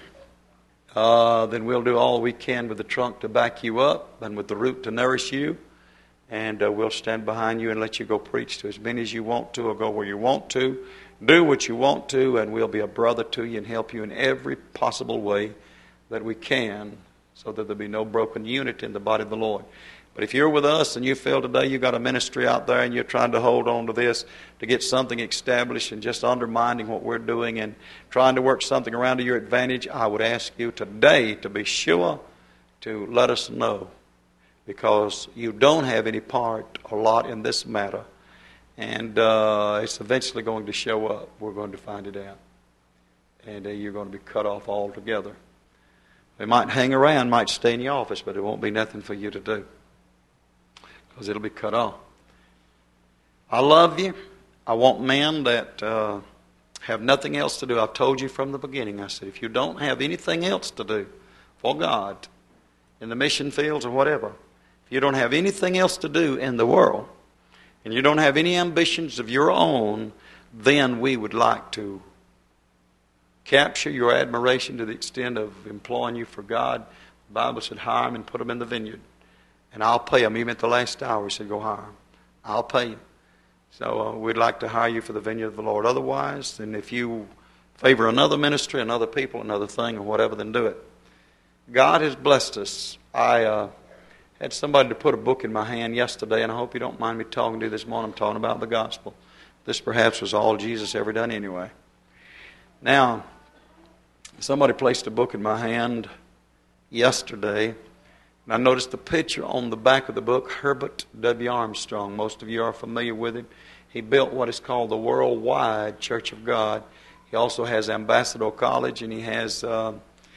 then we'll do all we can with the trunk to back you up and with the root to nourish you. And we'll stand behind you and let you go preach to as many as you want to or go where you want to. Do what you want to, and we'll be a brother to you and help you in every possible way that we can so that there'll be no broken unity in the body of the Lord. But if you're with us and you feel today you've got a ministry out there and you're trying to hold on to this to get something established and just undermining what we're doing and trying to work something around to your advantage, I would ask you today to be sure to let us know, because you don't have any part or lot in this matter, and it's eventually going to show up. We're going to find it out, and you're going to be cut off altogether. They might hang around, might stay in your office, but it won't be nothing for you to do, because it'll be cut off. I love you. I want men that have nothing else to do. I've told you from the beginning, I said, if you don't have anything else to do for God in the mission fields or whatever, if you don't have anything else to do in the world, and you don't have any ambitions of your own, then we would like to capture your admiration to the extent of employing you for God. The Bible said, hire them and put them in the vineyard, and I'll pay them. Even at the last hour, he said, go hire them. I'll pay you. So we'd like to hire you for the vineyard of the Lord. Otherwise, then if you favor another ministry, another people, another thing, or whatever, then do it. God has blessed us. I had somebody to put a book in my hand yesterday, and I hope you don't mind me talking to you this morning. I'm talking about the gospel. This perhaps was all Jesus ever done anyway. Now, somebody placed a book in my hand yesterday, and I noticed the picture on the back of the book, Herbert W. Armstrong. Most of you are familiar with him. He built what is called the Worldwide Church of God. He also has Ambassador College, and he has a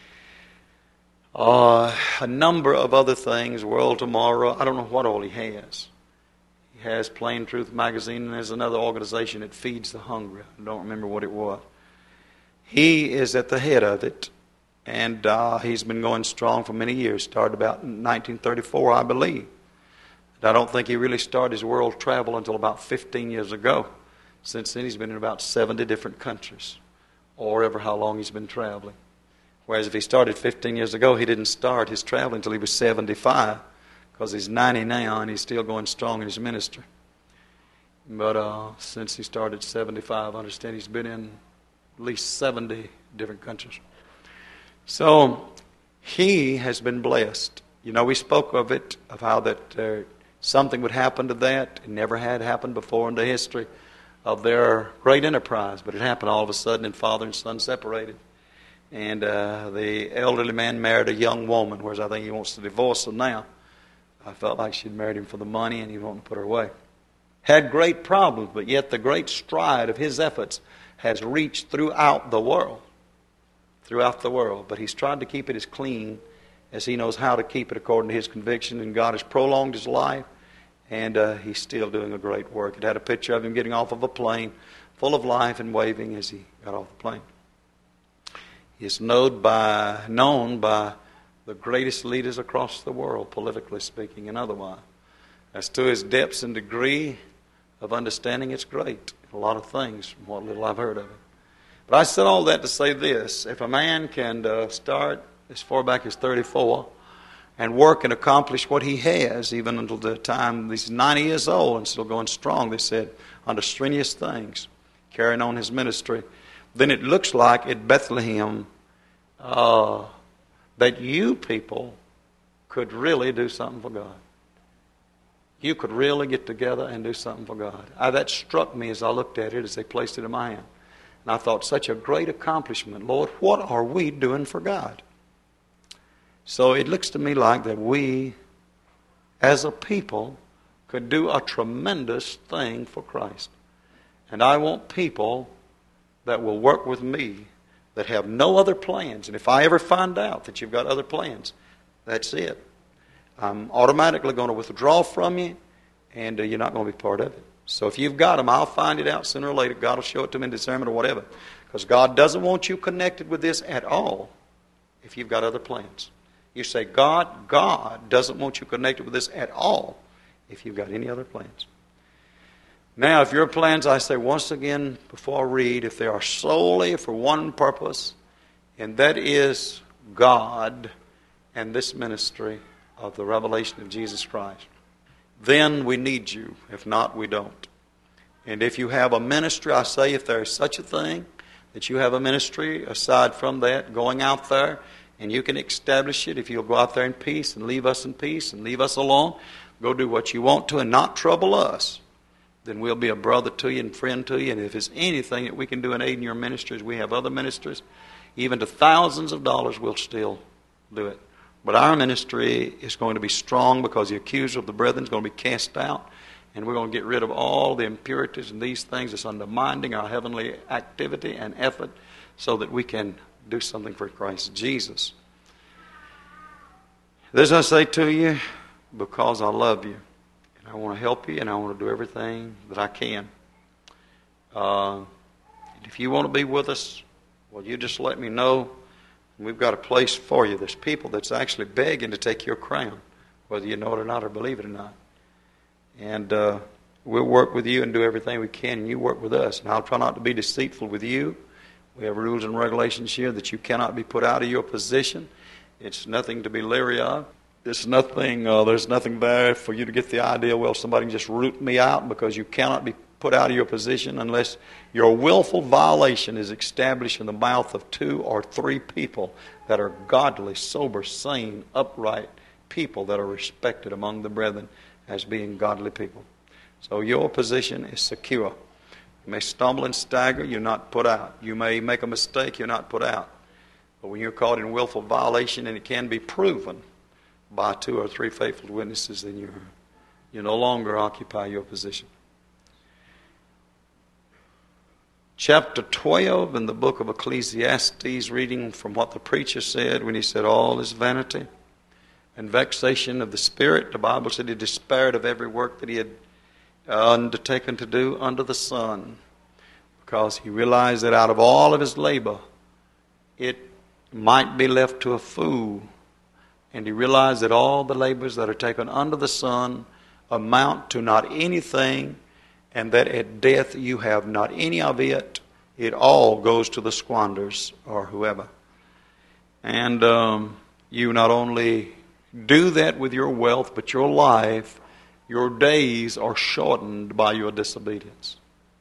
number of other things, World Tomorrow. I don't know what all he has. He has Plain Truth Magazine, and there's another organization that feeds the hungry. I don't remember what it was. He is at the head of it, and he's been going strong for many years. Started about in 1934, I believe. I don't think he really started his world travel until about 15 years ago. Since then, he's been in about 70 different countries, or ever how long he's been traveling. Whereas if he started 15 years ago, he didn't start his traveling until he was 75, because he's 90 now, and he's still going strong in his ministry. But since he started 75, I understand he's been in at least 70 different countries. So he has been blessed. You know, we spoke of it, of how that something would happen to that. It never had happened before in the history of their great enterprise, but it happened all of a sudden, and father and son separated. And the elderly man married a young woman, whereas I think he wants to divorce her now. I felt like she'd married him for the money, and he wanted to put her away. Had great problems, but yet the great stride of his efforts has reached throughout the world. Throughout the world. But he's tried to keep it as clean as he knows how to keep it according to his conviction, and God has prolonged his life, and he's still doing a great work. It had a picture of him getting off of a plane, full of life and waving as he got off the plane. He is known by the greatest leaders across the world, politically speaking and otherwise. As to his depths and degree of understanding, it's great. A lot of things from what little I've heard of it. But I said all that to say this. If a man can start as far back as 34 and work and accomplish what he has, even until the time he's 90 years old and still going strong, they said, under strenuous things, carrying on his ministry, then it looks like at Bethlehem that you people could really do something for God. You could really get together and do something for God. That struck me as I looked at it, as they placed it in my hand. And I thought, such a great accomplishment. Lord, what are we doing for God? So it looks to me like that we, as a people, could do a tremendous thing for Christ. And I want people that will work with me that have no other plans. And if I ever find out that you've got other plans, that's it. I'm automatically going to withdraw from you, and you're not going to be part of it. So if you've got them, I'll find it out sooner or later. God will show it to me in discernment or whatever. Because God doesn't want you connected with this at all if you've got other plans. You say, God doesn't want you connected with this at all if you've got any other plans. Now, if your plans, I say once again before I read, if they are solely for one purpose, and that is God and this ministry of the revelation of Jesus Christ, then we need you. If not, we don't. And if you have a ministry, I say if there is such a thing, that you have a ministry aside from that, going out there, and you can establish it, if you'll go out there in peace and leave us in peace and leave us alone, go do what you want to and not trouble us, then we'll be a brother to you and friend to you. And if there's anything that we can do in aiding your ministries, we have other ministries, even to thousands of dollars, we'll still do it. But our ministry is going to be strong because the accuser of the brethren is going to be cast out, and we're going to get rid of all the impurities and these things that's undermining our heavenly activity and effort so that we can do something for Christ Jesus. This I say to you because I love you, and I want to help you, and I want to do everything that I can. If you want to be with us, well, you just let me know. We've got a place for you. There's people that's actually begging to take your crown, whether you know it or not or believe it or not. And we'll work with you and do everything we can, and you work with us. And I'll try not to be deceitful with you. We have rules and regulations here that you cannot be put out of your position. It's nothing to be leery of. There's nothing there for you to get the idea, well, somebody can just root me out, because you cannot be put out of your position unless your willful violation is established in the mouth of 2 or 3 people that are godly, sober, sane, upright people that are respected among the brethren as being godly people. So your position is secure. You may stumble and stagger, you're not put out. You may make a mistake, you're not put out. But when you're caught in willful violation, and it can be proven by 2 or 3 faithful witnesses, then you no longer occupy your position. Chapter 12 in the book of Ecclesiastes, reading from what the preacher said when he said, all is vanity and vexation of the spirit. The Bible said he despaired of every work that he had undertaken to do under the sun, because he realized that out of all of his labor, it might be left to a fool. And he realized that all the labors that are taken under the sun amount to not anything, and that at death you have not any of it. It all goes to the squanders or whoever. And you not only do that with your wealth, but your life, your days are shortened by your disobedience.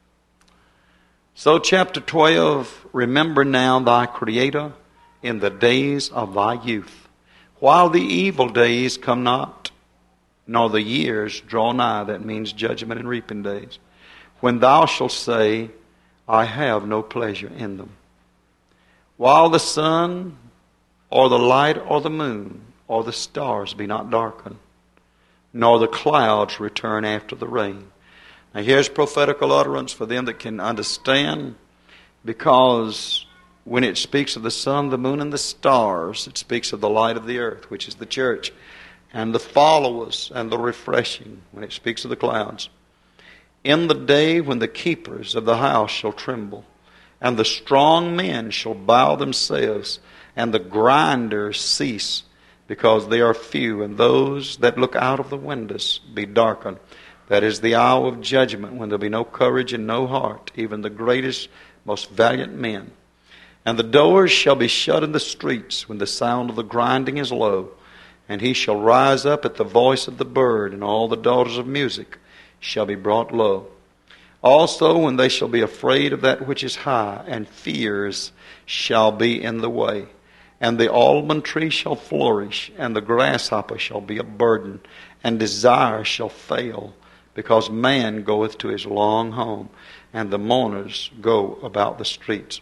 So chapter 12, remember now thy Creator in the days of thy youth, while the evil days come not, nor the years draw nigh. That means judgment and reaping days. When thou shalt say, I have no pleasure in them. While the sun, or the light, or the moon, or the stars be not darkened, nor the clouds return after the rain. Now here's prophetical utterance for them that can understand, because when it speaks of the sun, the moon, and the stars, it speaks of the light of the earth, which is the church, and the followers, and the refreshing, when it speaks of the clouds. In the day when the keepers of the house shall tremble, and the strong men shall bow themselves, and the grinders cease, because they are few, and those that look out of the windows be darkened. That is the hour of judgment, when there be no courage and no heart, even the greatest, most valiant men. And the doors shall be shut in the streets, when the sound of the grinding is low. And he shall rise up at the voice of the bird, and all the daughters of music shall be brought low. Also when they shall be afraid of that which is high, and fears shall be in the way. And the almond tree shall flourish, and the grasshopper shall be a burden, and desire shall fail, because man goeth to his long home, and the mourners go about the streets.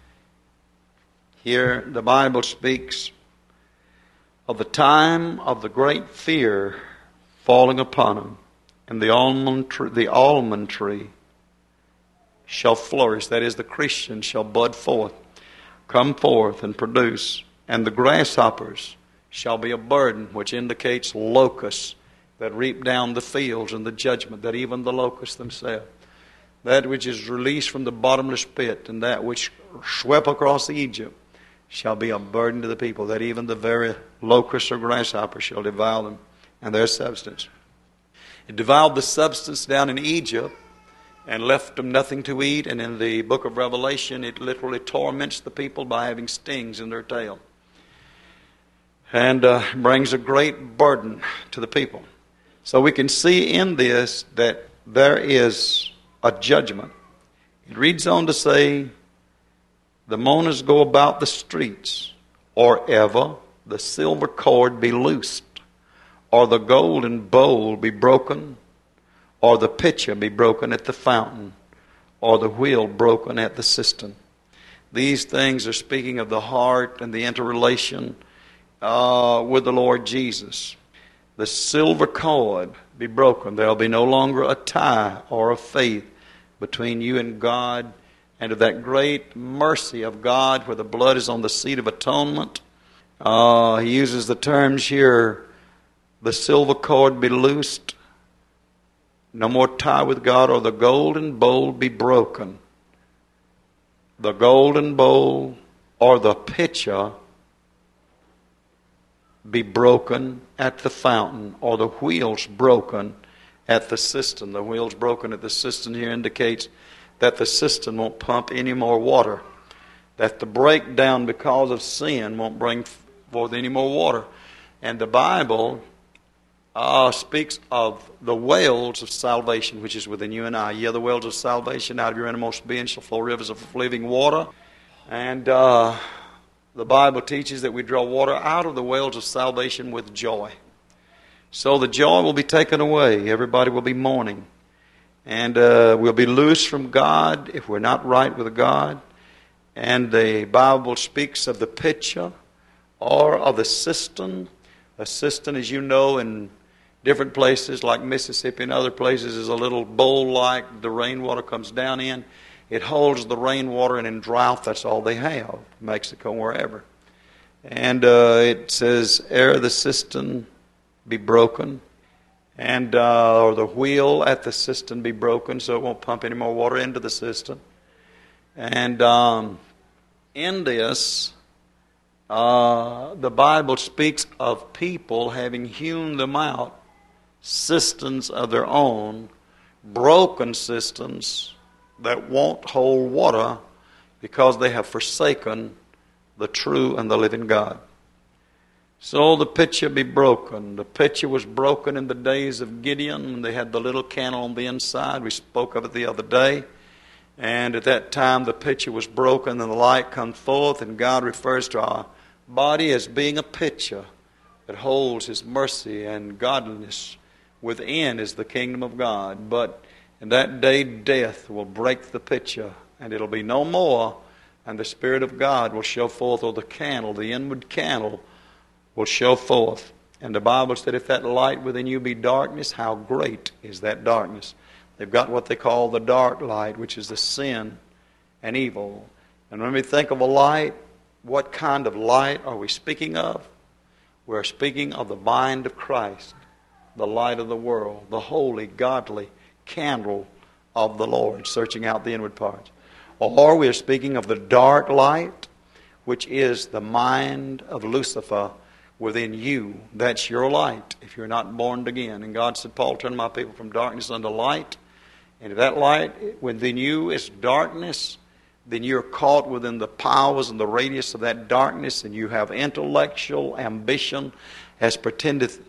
Here the Bible speaks of the time of the great fear falling upon them. And the almond tree shall flourish. That is, the Christian shall bud forth, come forth and produce. And the grasshoppers shall be a burden, which indicates locusts that reap down the fields, and the judgment that even the locusts themselves, that which is released from the bottomless pit, and that which swept across Egypt, shall be a burden to the people, that even the very locusts or grasshoppers shall devour them and their substance. It devoured the substance down in Egypt and left them nothing to eat. And in the book of Revelation, it literally torments the people by having stings in their tail. And brings a great burden to the people. So we can see in this that there is a judgment. It reads on to say, the mourners go about the streets, or ever the silver cord be loosed, or the golden bowl be broken, or the pitcher be broken at the fountain, or the wheel broken at the cistern. These things are speaking of the heart and the interrelation with the Lord Jesus. The silver cord be broken. There will be no longer a tie or a faith between you and God, and of that great mercy of God where the blood is on the seat of atonement. He uses the terms here, the silver cord be loosed, no more tie with God, or the golden bowl be broken. The golden bowl or the pitcher be broken at the fountain, or the wheels broken at the cistern. The wheels broken at the cistern here indicates that the cistern won't pump any more water, that the breakdown because of sin won't bring forth any more water. And the Bible speaks of the wells of salvation which is within you and I. Ye are the wells of salvation, out of your innermost being shall flow rivers of living water. And the Bible teaches that we draw water out of the wells of salvation with joy. So the joy will be taken away. Everybody will be mourning. And we'll be loose from God if we're not right with God. And the Bible speaks of the pitcher or of the cistern. A cistern, as you know, in different places like Mississippi and other places, is a little bowl like the rainwater comes down in. It holds the rainwater, and in drought, that's all they have, Mexico, wherever. And it says, ere the cistern be broken, and or the wheel at the cistern be broken, so it won't pump any more water into the cistern. And in this, the Bible speaks of people having hewn them out, cisterns of their own, broken cisterns that won't hold water because they have forsaken the true and the living God. So the pitcher be broken. The pitcher was broken in the days of Gideon. They had the little candle on the inside. We spoke of it the other day. And at that time the pitcher was broken and the light comes forth, and God refers to our body as being a pitcher that holds His mercy and godliness. Within is the kingdom of God. But in that day death will break the pitcher, and it'll be no more, and the Spirit of God will show forth, or the candle, the inward candle, will show forth. And the Bible said, if that light within you be darkness, how great is that darkness? They've got what they call the dark light, which is the sin and evil. And when we think of a light, what kind of light are we speaking of? We're speaking of the mind of Christ, the light of the world, the holy, godly candle of the Lord, searching out the inward parts. Or we are speaking of the dark light, which is the mind of Lucifer within you. That's your light if you're not born again. And God said, Paul, turn my people from darkness unto light. And if that light within you is darkness, then you're caught within the powers and the radius of that darkness, and you have intellectual ambition as pertaineth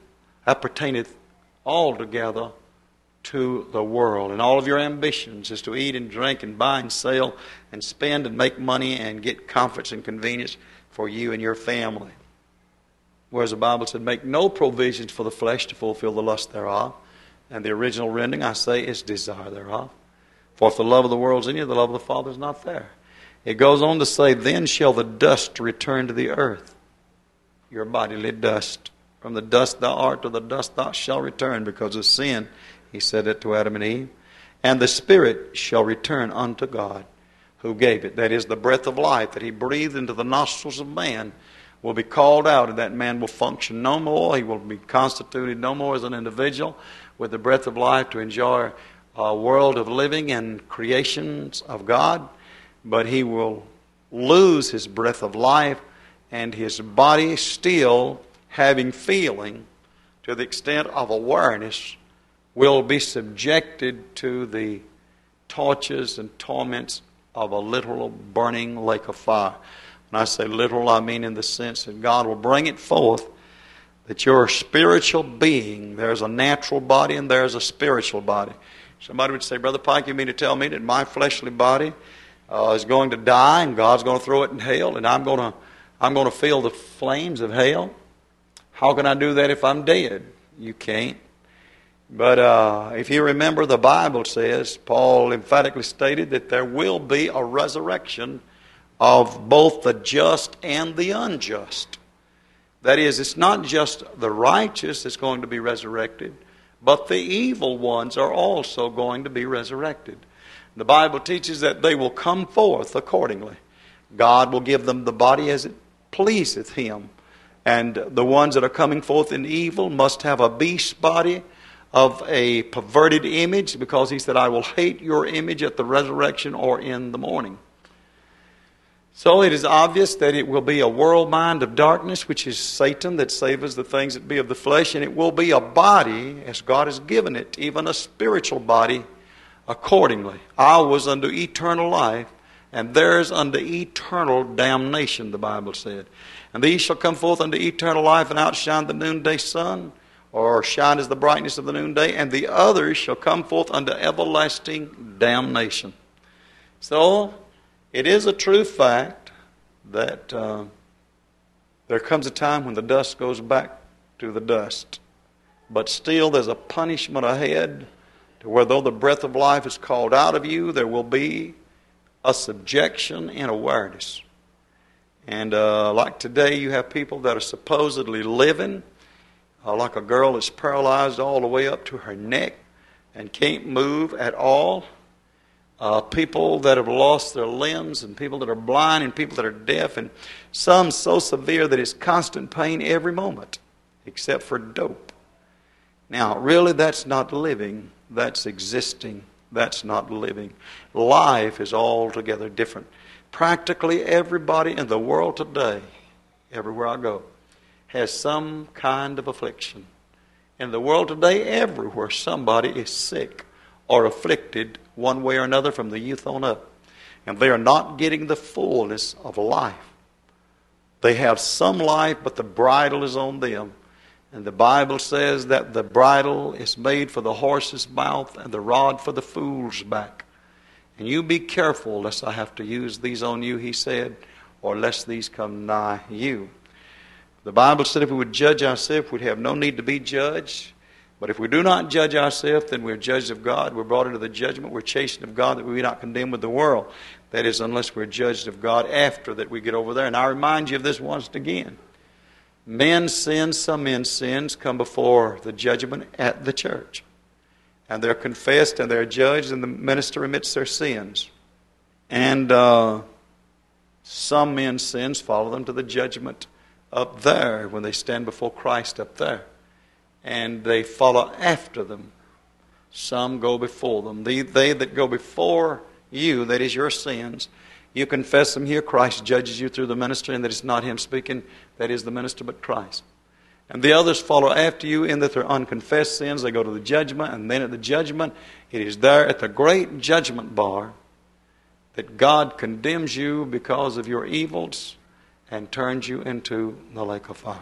altogether to the world. And all of your ambitions is to eat and drink and buy and sell and spend and make money and get comforts and convenience for you and your family. Whereas the Bible said, make no provisions for the flesh to fulfill the lust thereof. And the original rendering, I say, is desire thereof. For if the love of the world is in you, the love of the Father is not there. It goes on to say, then shall the dust return to the earth. Your bodily dust. From the dust thou art, to the dust thou shalt return, because of sin. He said it to Adam and Eve. And the Spirit shall return unto God, who gave it. That is, the breath of life that He breathed into the nostrils of man will be called out, and that man will function no more. He will be constituted no more as an individual with the breath of life to enjoy a world of living and creations of God. But he will lose his breath of life, and his body still having feeling to the extent of awareness will be subjected to the tortures and torments of a literal burning lake of fire. When I say literal, I mean in the sense that God will bring it forth, that your spiritual being, there's a natural body and there's a spiritual body. Somebody would say, Brother Pike, you mean to tell me that my fleshly body is going to die and God's going to throw it in hell and I'm going to feel the flames of hell? How can I do that if I'm dead? You can't. But if you remember, the Bible says, Paul emphatically stated that there will be a resurrection of both the just and the unjust. That is, it's not just the righteous that's going to be resurrected, but the evil ones are also going to be resurrected. The Bible teaches that they will come forth accordingly. God will give them the body as it pleaseth Him. And the ones that are coming forth in evil must have a beast body of a perverted image, because He said, I will hate your image at the resurrection or in the morning. So it is obvious that it will be a world mind of darkness, which is Satan, that savors the things that be of the flesh, and it will be a body as God has given it, even a spiritual body accordingly. Ours unto eternal life, and theirs unto eternal damnation, the Bible said. And these shall come forth unto eternal life and outshine the noonday sun, or shine as the brightness of the noonday, and the others shall come forth unto everlasting damnation. So, it is a true fact that there comes a time when the dust goes back to the dust. But still there's a punishment ahead, to where though the breath of life is called out of you, there will be a subjection in awareness. And like today, you have people that are supposedly living like a girl that's paralyzed all the way up to her neck and can't move at all. People that have lost their limbs, and people that are blind, and people that are deaf, and some so severe that it's constant pain every moment, except for dope. Now, really, that's not living. That's existing. That's not living. Life is altogether different. Practically everybody in the world today, everywhere I go, has some kind of affliction. In the world today, everywhere somebody is sick or afflicted one way or another from the youth on up. And they are not getting the fullness of life. They have some life, but the bridle is on them. And the Bible says that the bridle is made for the horse's mouth and the rod for the fool's back. And you be careful lest I have to use these on you, he said, or lest these come nigh you. The Bible said if we would judge ourselves, we'd have no need to be judged. But if we do not judge ourselves, then we're judged of God. We're brought into the judgment. We're chastened of God, that we be not condemned with the world. That is, unless we're judged of God after that we get over there. And I remind you of this once again. Men's sins, some men's sins, come before the judgment at the church. And they're confessed and they're judged, and the minister remits their sins. And some men's sins follow them to the judgment up there when they stand before Christ up there. And they follow after them. Some go before them. They that go before you, that is your sins, you confess them here. Christ judges you through the ministry, and that it's not Him speaking, that is the minister, but Christ. And the others follow after you in that they're unconfessed sins. They go to the judgment, and then at the judgment, it is there at the great judgment bar that God condemns you because of your evils and turns you into the lake of fire.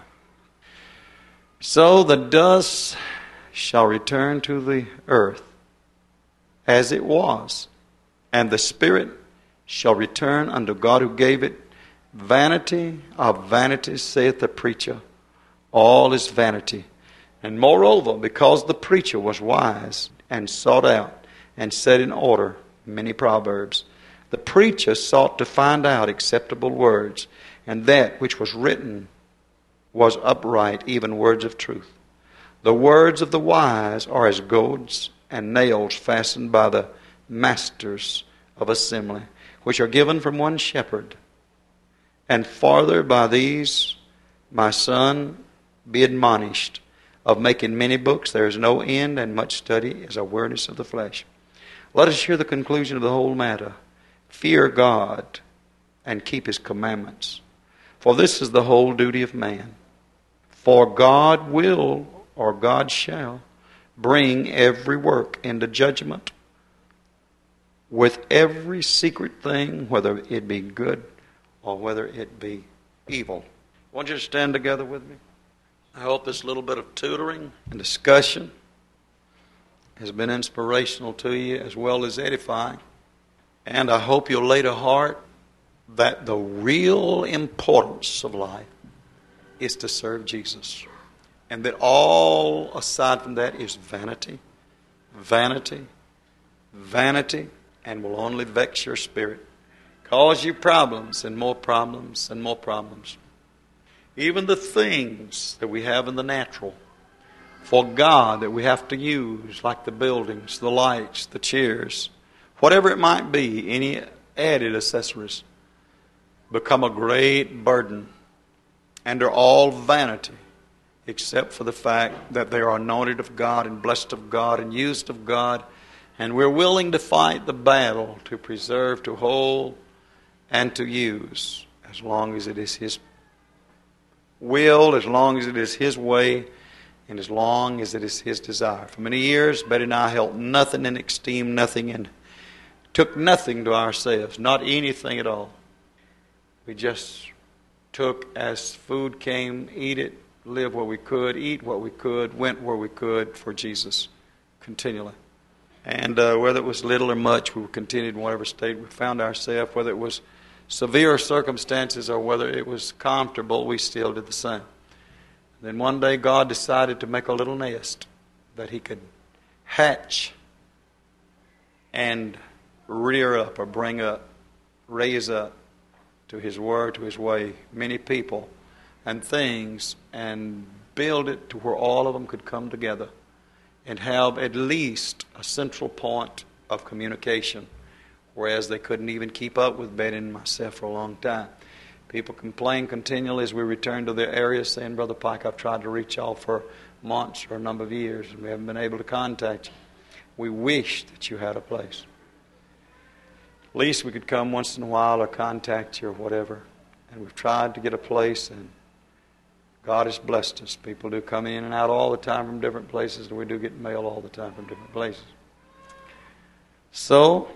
So the dust shall return to the earth as it was, and the spirit shall return unto God who gave it. Vanity of vanities, saith the preacher. All is vanity. And moreover, because the preacher was wise and sought out and set in order many proverbs, the preacher sought to find out acceptable words, and that which was written was upright, even words of truth. The words of the wise are as goads and nails fastened by the masters of assembly, which are given from one shepherd. And farther by these, my son, be admonished. Of making many books there is no end, and much study is a weariness of the flesh. Let us hear the conclusion of the whole matter. Fear God and keep His commandments, for this is the whole duty of man. For God will, or God shall, bring every work into judgment, with every secret thing, whether it be good or whether it be evil. I want you to stand together with me. I hope this little bit of tutoring and discussion has been inspirational to you as well as edifying. And I hope you'll lay to heart that the real importance of life is to serve Jesus. And that all aside from that is vanity, vanity, vanity, and will only vex your spirit. Cause you problems and more problems and more problems. even the things that we have in the natural, for God that we have to use, like the buildings, the lights, the chairs, whatever it might be, any added accessories, become a great burden, and are all vanity, except for the fact that they are anointed of God and blessed of God and used of God, and we're willing to fight the battle to preserve, to hold, and to use, as long as it is His will, as long as it is His way, and as long as it is His desire. For many years, Betty and I held nothing and esteemed nothing and took nothing to ourselves, not anything at all. We just took as food came, eat it, live what we could, eat what we could, went where we could for Jesus continually. And whether it was little or much, we continued in whatever state we found ourselves, whether it was severe circumstances or whether it was comfortable, we still did the same. Then one day God decided to make a little nest that He could hatch and rear up or bring up, raise up to His word, to His way, many people and things, and build it to where all of them could come together and have at least a central point of communication, whereas they couldn't even keep up with Betty and myself for a long time. People complain continually as we return to their areas, saying, Brother Pike, I've tried to reach y'all for months or a number of years, and we haven't been able to contact you. We wish that you had a place. At least we could come once in a while or contact you or whatever. And we've tried to get a place, and God has blessed us. People do come in and out all the time from different places, and we do get mail all the time from different places. So,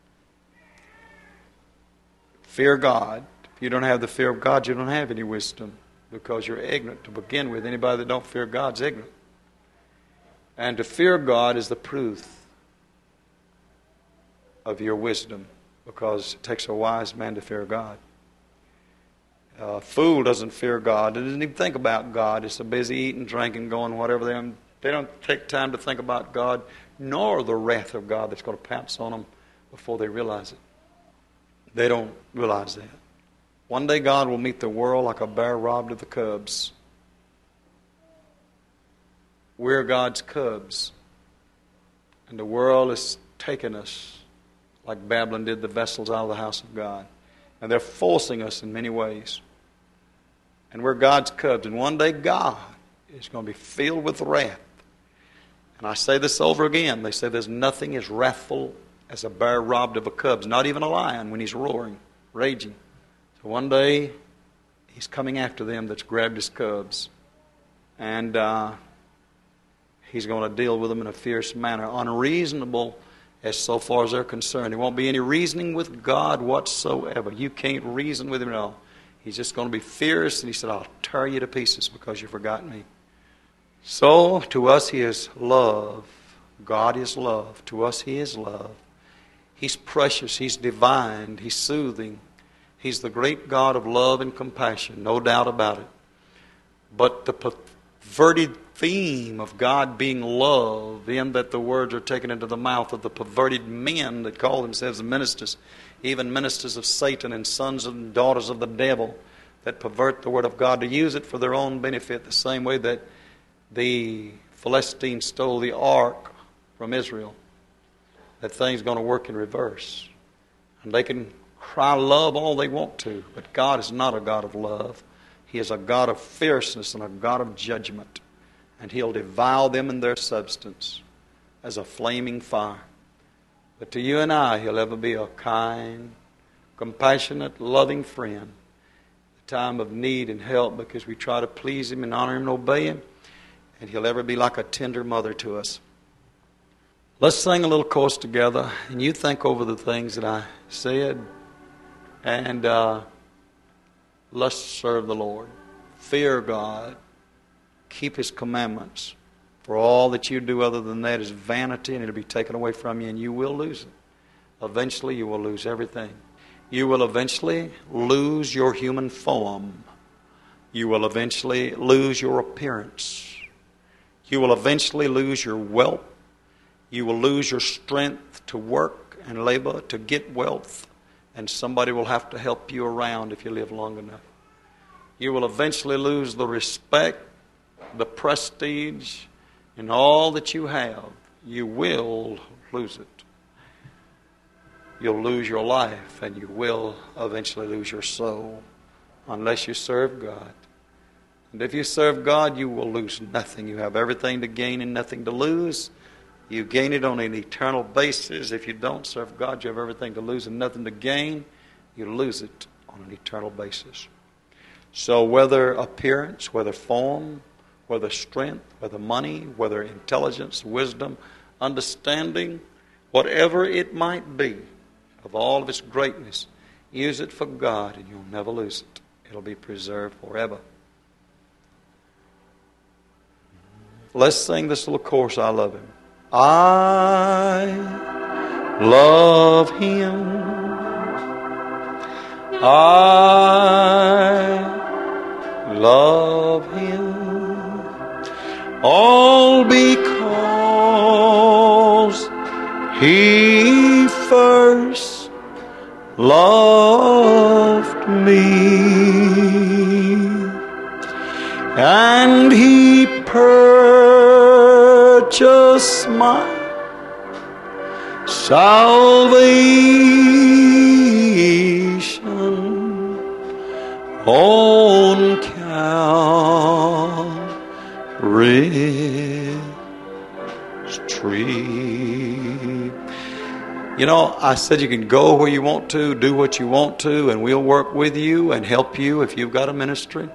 fear God. If you don't have the fear of God, you don't have any wisdom, because you're ignorant to begin with. Anybody that don't fear God is ignorant. And to fear God is the proof of your wisdom, because it takes a wise man to fear God. A fool doesn't fear God. It doesn't even think about God. It's so busy eating, drinking, going whatever they don't take time to think about God, nor the wrath of God that's going to pounce on them before they realize it. They don't realize that. One day God will meet the world like a bear robbed of the cubs. We're God's cubs. And the world has taken us like Babylon did the vessels out of the house of God. And they're forcing us in many ways. And we're God's cubs. And one day God is going to be filled with wrath. And I say this over again. They say there's nothing as wrathful as a bear robbed of a cubs. Not even a lion when he's roaring, raging. So one day He's coming after them that's grabbed His cubs. And He's going to deal with them in a fierce manner. Unreasonable as so far as they're concerned. There won't be any reasoning with God whatsoever. You can't reason with Him at all. He's just going to be fierce, and He said, I'll tear you to pieces because you've forgotten Me. So, to us He is love. God is love. To us He is love. He's precious. He's divine. He's soothing. He's the great God of love and compassion, no doubt about it. But the perverted theme of God being love, in that the words are taken into the mouth of the perverted men that call themselves ministers, even ministers of Satan and sons and daughters of the devil, that pervert the word of God to use it for their own benefit, the same way that the Philistines stole the ark from Israel. That thing's going to work in reverse. And they can cry love all they want to, but God is not a God of love. He is a God of fierceness and a God of judgment. And He'll devour them in their substance as a flaming fire. But to you and I, He'll ever be a kind, compassionate, loving friend. At the time of need and help, because we try to please Him and honor Him and obey Him. And He'll ever be like a tender mother to us. Let's sing a little chorus together, and you think over the things that I said, and let's serve the Lord. Fear God. Keep His commandments. For all that you do other than that is vanity, and it'll be taken away from you, and you will lose it. Eventually, you will lose everything. You will eventually lose your human form. You will eventually lose your appearance. You will eventually lose your wealth. You will lose your strength to work and labor to get wealth. And somebody will have to help you around if you live long enough. You will eventually lose the respect, the prestige, and all that you have. You will lose it. You'll lose your life, and you will eventually lose your soul unless you serve God. And if you serve God, you will lose nothing. You have everything to gain and nothing to lose. You gain it on an eternal basis. If you don't serve God, you have everything to lose and nothing to gain. You lose it on an eternal basis. So whether appearance, whether form, whether strength, whether money, whether intelligence, wisdom, understanding, whatever it might be, of all of its greatness, use it for God and you'll never lose it. It'll be preserved forever. Let's sing this little chorus, I love Him. I love Him. I love Him. All because He first loved me, and He purchased my salvation on Calvary's tree. You know, I said you can go where you want to, do what you want to, and we'll work with you and help you if you've got a ministry.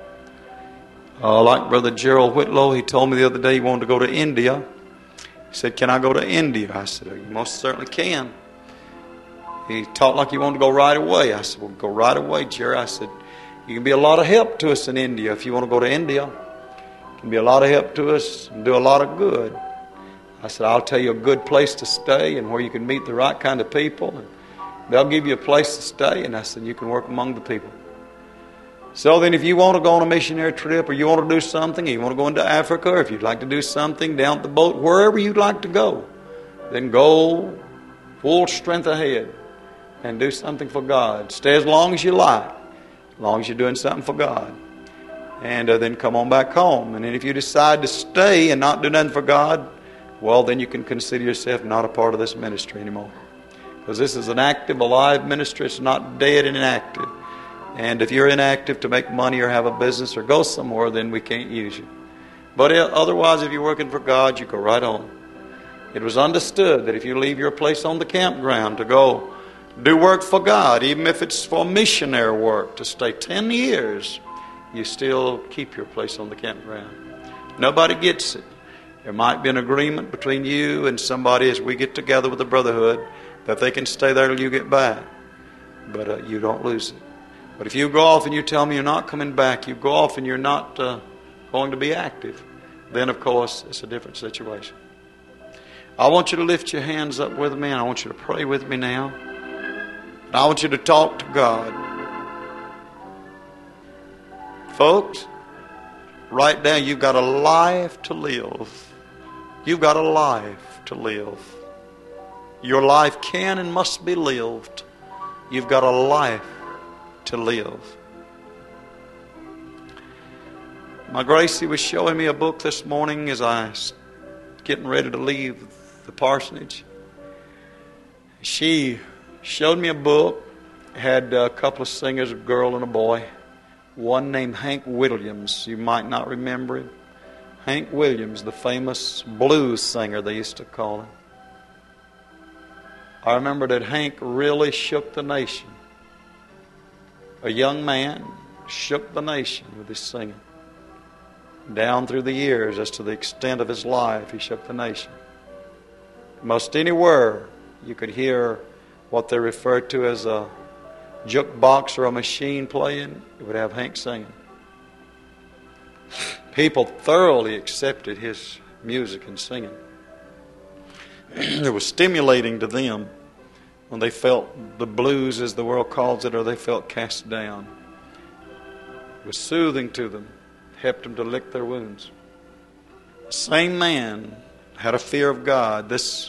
Like Brother Gerald Whitlow, he told me the other day he wanted to go to India. He said, "Can I go to India?" I said, "You most certainly can." He talked like he wanted to go right away. I said, "Well, go right away, Jerry." I said, "You can be a lot of help to us in India if you want to go to India. You can be a lot of help to us and do a lot of good." I said, "I'll tell you a good place to stay and where you can meet the right kind of people. And they'll give you a place to stay." And I said, "You can work among the people." So then if you want to go on a missionary trip or you want to do something, or you want to go into Africa, or if you'd like to do something down at the boat, wherever you'd like to go, then go full strength ahead and do something for God. Stay as long as you like, as long as you're doing something for God. And then come on back home. And then if you decide to stay and not do nothing for God, well, then you can consider yourself not a part of this ministry anymore. Because this is an active, alive ministry. It's not dead and inactive. And if you're inactive to make money or have a business or go somewhere, then we can't use you. But otherwise, if you're working for God, you go right on. It was understood that if you leave your place on the campground to go do work for God, even if it's for missionary work, to stay 10 years, you still keep your place on the campground. Nobody gets it. There might be an agreement between you and somebody as we get together with the brotherhood that they can stay there till you get back. But you don't lose it. But if you go off and you tell me you're not coming back, you go off and you're not going to be active, then of course it's a different situation. I want you to lift your hands up with me and I want you to pray with me now. And I want you to talk to God. Folks, right now you've got a life to live. You've got a life to live. Your life can and must be lived. You've got a life to live. My Gracie was showing me a book this morning as I was getting ready to leave the parsonage. She showed me a book. It had a couple of singers, a girl and a boy. One named Hank Williams. You might not remember him. Hank Williams, the famous blues singer they used to call him. I remember that Hank really shook the nation. A young man shook the nation with his singing. Down through the years, as to the extent of his life, he shook the nation. Most anywhere you could hear what they referred to as a jukebox or a machine playing, it would have Hank singing. People thoroughly accepted his music and singing. It was stimulating to them when they felt the blues, as the world calls it, or they felt cast down. It was soothing to them, helped them to lick their wounds. The same man had a fear of God. This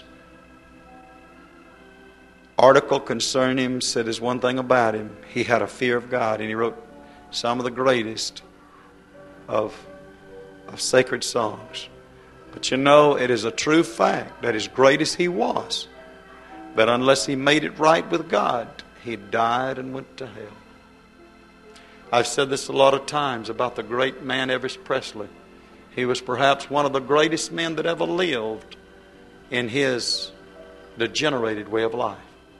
article concerning him said there's one thing about him. He had a fear of God, and he wrote some of the greatest of sacred songs. But you know, it is a true fact that as great as he was, that unless he made it right with God, he died and went to hell. I've said this a lot of times about the great man Elvis Presley. He was perhaps one of the greatest men that ever lived in his degenerated way of life.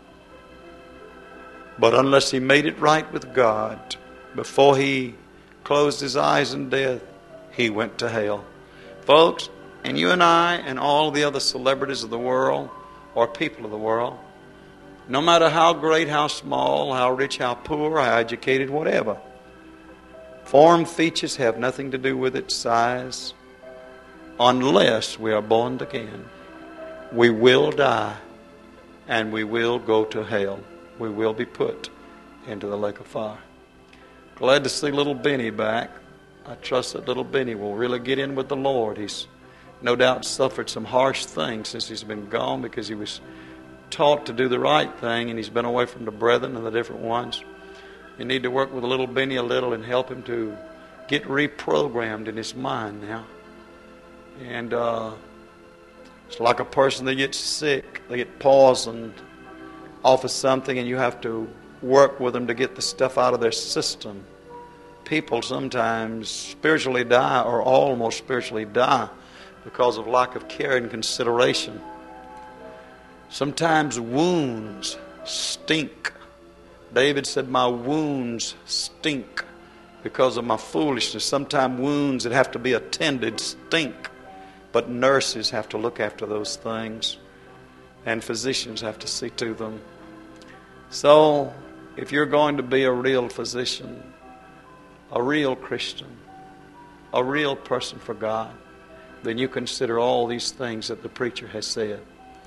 But unless he made it right with God, before he closed his eyes in death, he went to hell. Folks, and you and I and all the other celebrities of the world or people of the world, no matter how great, how small, how rich, how poor, how educated, whatever, form, features have nothing to do with its size. Unless we are born again, we will die and we will go to hell. We will be put into the lake of fire. Glad to see little Benny back. I trust that little Benny will really get in with the Lord. He's no doubt suffered some harsh things since he's been gone, because he was taught to do the right thing and he's been away from the brethren and the different ones. You need to work with little Benny a little and help him to get reprogrammed in his mind now. And it's like a person that gets sick. They get poisoned off of something and you have to work with them to get the stuff out of their system. People sometimes spiritually die, or almost spiritually die, because of lack of care and consideration. Sometimes wounds stink. David said, my wounds stink because of my foolishness. Sometimes wounds that have to be attended stink. But nurses have to look after those things. And physicians have to see to them. So, if you're going to be a real physician, a real Christian, a real person for God, then you consider all these things that the preacher has said.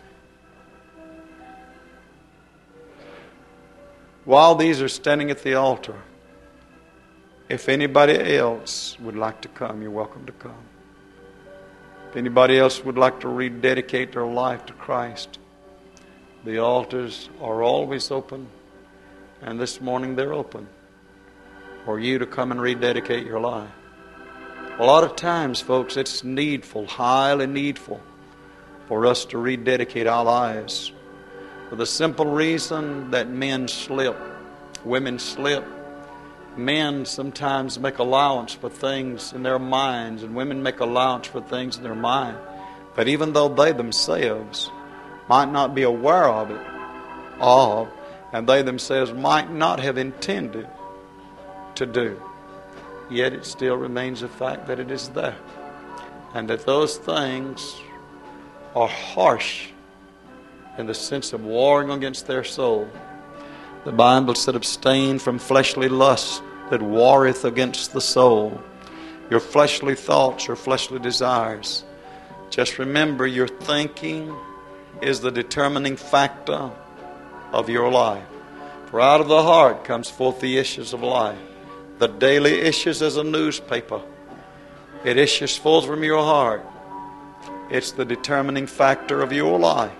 While these are standing at the altar, if anybody else would like to come, you're welcome to come. If anybody else would like to rededicate their life to Christ, the altars are always open, and this morning they're open for you to come and rededicate your life. A lot of times, folks, it's needful, highly needful, for us to rededicate our lives, for the simple reason that men slip, women slip. Men sometimes make allowance for things in their minds, and women make allowance for things in their mind. But even though they themselves might not be aware of it, and they themselves might not have intended to do, yet it still remains a fact that it is there. And that those things are harsh in the sense of warring against their soul. The Bible said, abstain from fleshly lust that warreth against the soul. Your fleshly thoughts, your fleshly desires. Just remember, your thinking is the determining factor of your life. For out of the heart comes forth the issues of life. The daily issues as a newspaper. It issues forth from your heart. It's the determining factor of your life.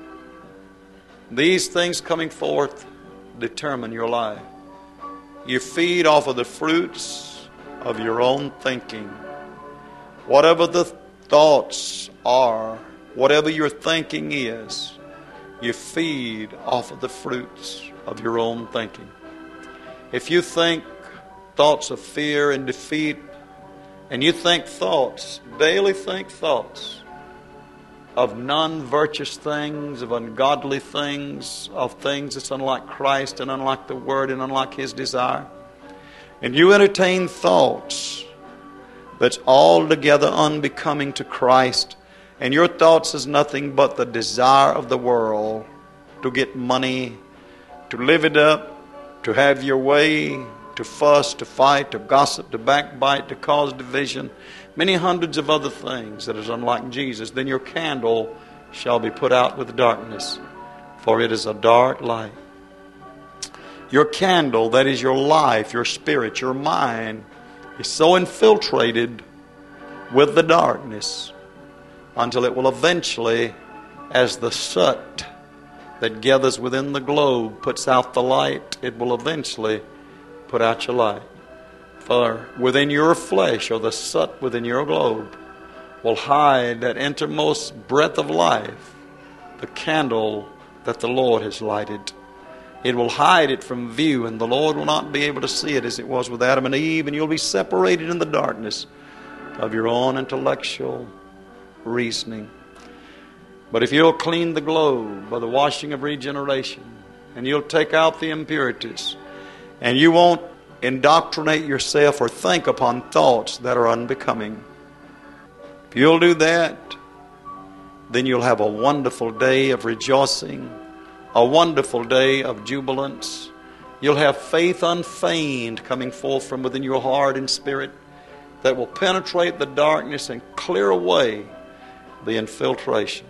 These things coming forth determine your life. You feed off of the fruits of your own thinking. Whatever the thoughts are, whatever your thinking is, you feed off of the fruits of your own thinking. If you think thoughts of fear and defeat, and you think thoughts, daily think thoughts of non-virtuous things, of ungodly things, of things that's unlike Christ and unlike the Word and unlike His desire, and you entertain thoughts that's altogether unbecoming to Christ, and your thoughts is nothing but the desire of the world to get money, to live it up, to have your way, to fuss, to fight, to gossip, to backbite, to cause division, many hundreds of other things that is unlike Jesus, then your candle shall be put out with darkness, for it is a dark light. Your candle, that is your life, your spirit, your mind, is so infiltrated with the darkness until it will eventually, as the soot that gathers within the globe puts out the light, it will eventually put out your light. For within your flesh, or the soot within your globe, will hide that innermost breath of life, the candle that the Lord has lighted. It will hide it from view, and the Lord will not be able to see it as it was with Adam and Eve, and you'll be separated in the darkness of your own intellectual reasoning. But if you'll clean the globe by the washing of regeneration, and you'll take out the impurities, and you won't indoctrinate yourself or think upon thoughts that are unbecoming, if you'll do that, then you'll have a wonderful day of rejoicing, a wonderful day of jubilance. You'll have faith unfeigned coming forth from within your heart and spirit that will penetrate the darkness and clear away the infiltration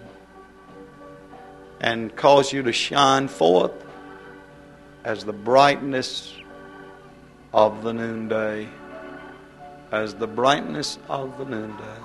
and cause you to shine forth as the brightness of the noonday. As the brightness of the noonday.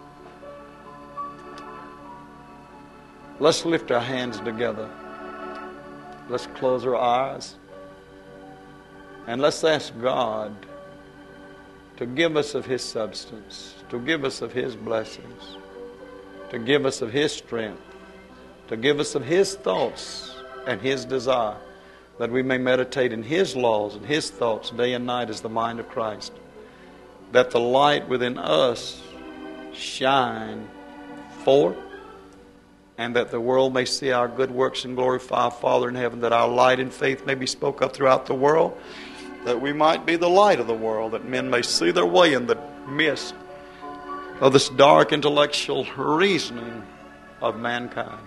Let's lift our hands together. Let's close our eyes. And let's ask God to give us of His substance, to give us of His blessings, to give us of His strength, to give us of His thoughts and His desire, that we may meditate in His laws and His thoughts day and night as the mind of Christ, that the light within us shine forth, and that the world may see our good works and glorify our Father in heaven, that our light and faith may be spoke of throughout the world, that we might be the light of the world, that men may see their way in the mist of this dark intellectual reasoning of mankind.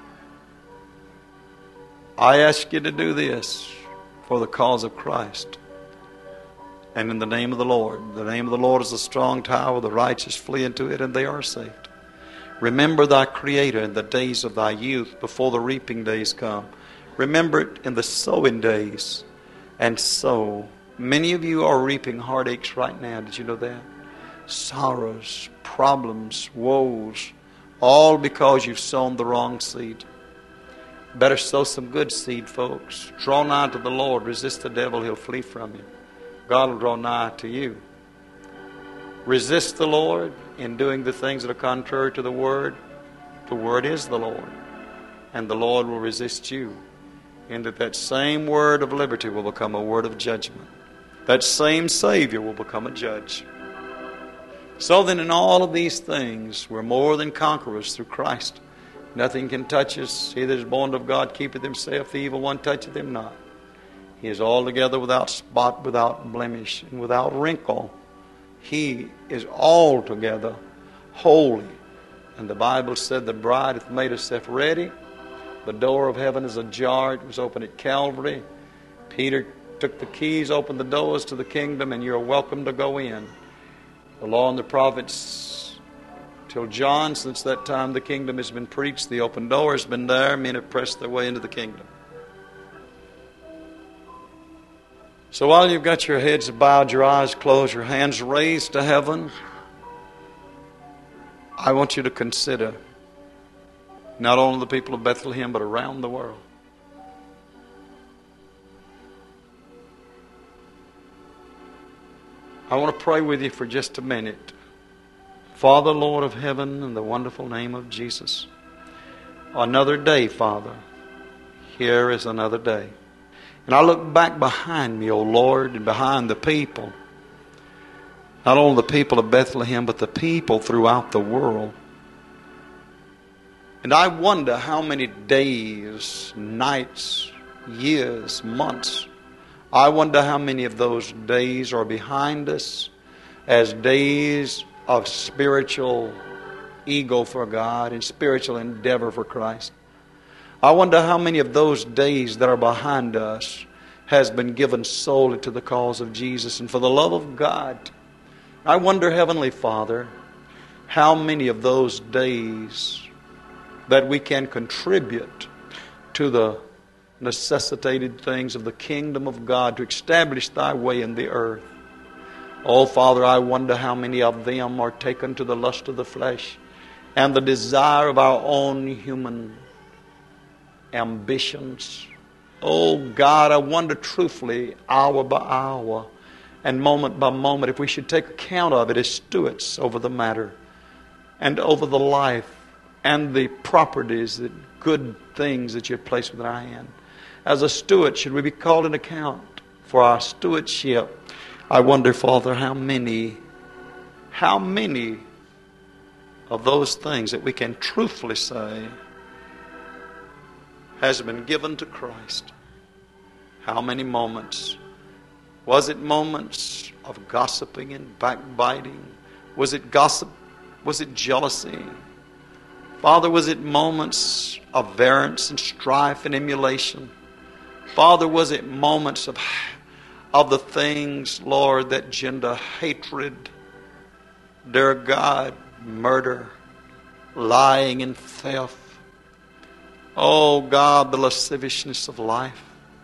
I ask you to do this for the cause of Christ and in the name of the Lord. The name of the Lord is a strong tower, the righteous flee into it and they are saved. Remember thy Creator in the days of thy youth, before the reaping days come. Remember it in the sowing days. And sow. Many of you are reaping heartaches right now. Did you know that? Sorrows, problems, woes, all because you've sown the wrong seed. Better sow some good seed, folks. Draw nigh to the Lord. Resist the devil, he'll flee from you. God will draw nigh to you. Resist the Lord in doing the things that are contrary to the Word. The Word is the Lord. And the Lord will resist you. And that same word of liberty will become a word of judgment. That same Savior will become a judge. So then in all of these things, we're more than conquerors through Christ. Nothing can touch us. He that is born of God keepeth himself. The evil one toucheth him not. He is altogether without spot, without blemish, and without wrinkle. He is altogether holy. And the Bible said the bride hath made herself ready. The door of heaven is ajar. It was open at Calvary. Peter took the keys, opened the doors to the kingdom, and you're welcome to go in. The law and the prophets, till John, since that time the kingdom has been preached. The open door has been there. Men have pressed their way into the kingdom. So while you've got your heads bowed, your eyes closed, your hands raised to heaven, I want you to consider not only the people of Bethlehem, but around the world. I want to pray with you for just a minute. Father, Lord of heaven, in the wonderful name of Jesus, another day, Father. Here is another day. And I look back behind me, O Lord, and behind the people. Not only the people of Bethlehem, but the people throughout the world. And I wonder how many days, nights, years, months. I wonder how many of those days are behind us as days of spiritual ego for God and spiritual endeavor for Christ. I wonder how many of those days that are behind us has been given solely to the cause of Jesus and for the love of God. I wonder, Heavenly Father, how many of those days that we can contribute to the necessitated things of the kingdom of God to establish Thy way in the earth. Oh, Father, I wonder how many of them are taken to the lust of the flesh and the desire of our own human ambitions. Oh, God, I wonder truthfully, hour by hour, And moment by moment, if we should take account of it as stewards over the matter and over the life and the properties, the good things that you have placed within our hand. As a steward, should we be called in account for our stewardship? I wonder, Father, how many of those things that we can truthfully say has been given to Christ? How many moments? Was it moments of gossiping and backbiting? Was it gossip? Was it jealousy? Father, was it moments of variance and strife and emulation? Father, was it moments of the things, Lord, that gender hatred, dear God, murder, lying and theft? Oh God, the lasciviousness of life.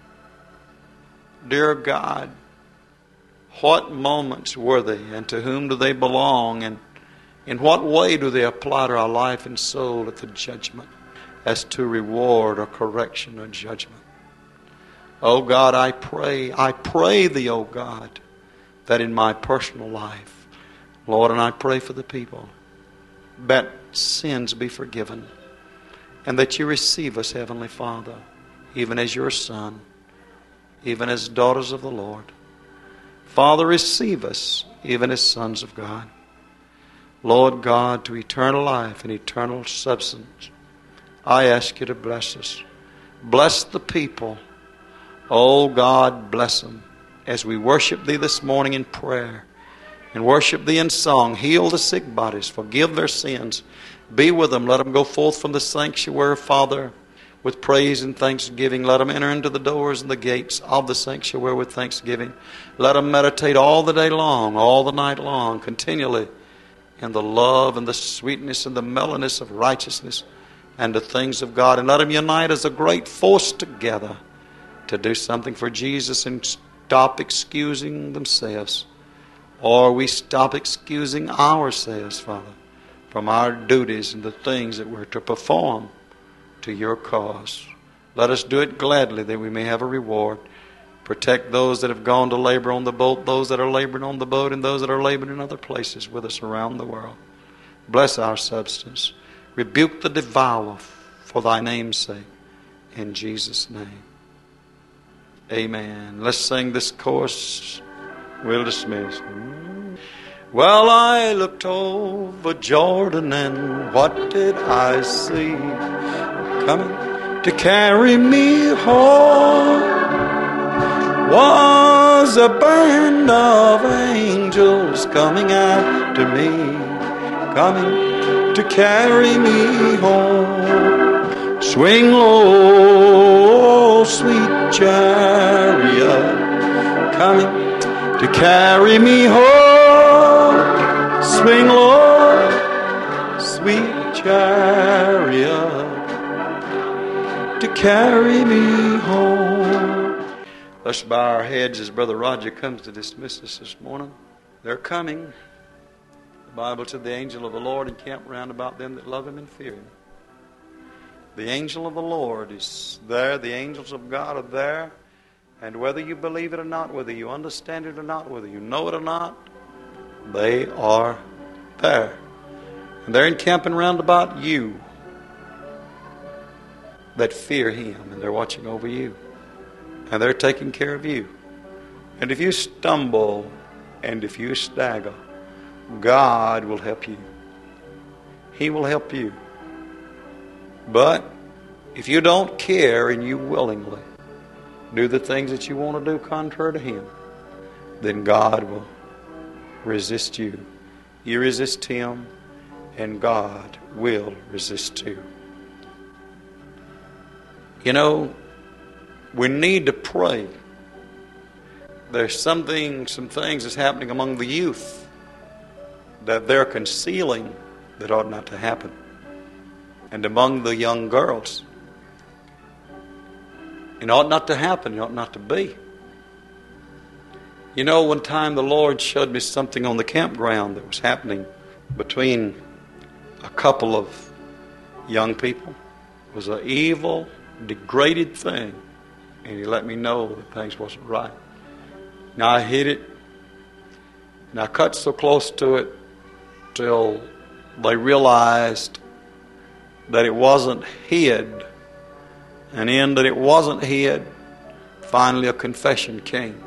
Dear God, what moments were they, and to whom do they belong, and in what way do they apply to our life and soul at the judgment as to reward or correction or judgment? Oh God, I pray thee, oh God, that in my personal life, Lord, and I pray for the people, that sins be forgiven, and that you receive us, Heavenly Father, even as your Son, even as daughters of the Lord. Father, receive us, even as sons of God. Lord God, to eternal life and eternal substance, I ask you to bless us. Bless the people. Oh God, bless them as we worship thee this morning in prayer and worship thee in song. Heal the sick bodies. Forgive their sins. Be with them. Let them go forth from the sanctuary, Father, with praise and thanksgiving. Let them enter into the doors and the gates of the sanctuary with thanksgiving. Let them meditate all the day long, all the night long, continually in the love and the sweetness and the mellowness of righteousness and the things of God. And let them unite as a great force together to do something for Jesus and stop excusing themselves. Or we stop excusing ourselves, Father, from our duties and the things that we're to perform to your cause. Let us do it gladly that we may have a reward. Protect those that have gone to labor on the boat, those that are laboring on the boat, and those that are laboring in other places with us around the world. Bless our substance. Rebuke the devourer for thy name's sake. In Jesus' name. Amen. Let's sing this chorus. We'll dismiss. Well, I looked over Jordan, and what did I see? Coming to carry me home was a band of angels coming after me, coming to carry me home. Swing low, sweet chariot, coming to carry me home. Swing low, sweet chariot, to carry me home. Let's bow our heads as Brother Roger comes to dismiss us this morning. They're coming. The Bible said the angel of the Lord encamped round about them that love him and fear him. The angel of the Lord is there. The angels of God are there. And whether you believe it or not, whether you understand it or not, whether you know it or not, they are there. And they're encamping round about you that fear him, and they're watching over you, and they're taking care of you. And if you stumble and if you stagger, God will help you. He will help you. But if you don't care and you willingly do the things that you want to do contrary to him, then God will resist you. You resist him, and God will resist you. You know, we need to pray. There's some things that's happening among the youth that they're concealing that ought not to happen. And among the young girls, it ought not to happen. It ought not to be. You know, one time the Lord showed me something on the campground that was happening between a couple of young people. It was an evil, degraded thing. And he let me know that things wasn't right. Now I hid it Now cut so close to it till they realized that it wasn't hid. And in that it wasn't hid, finally a confession came.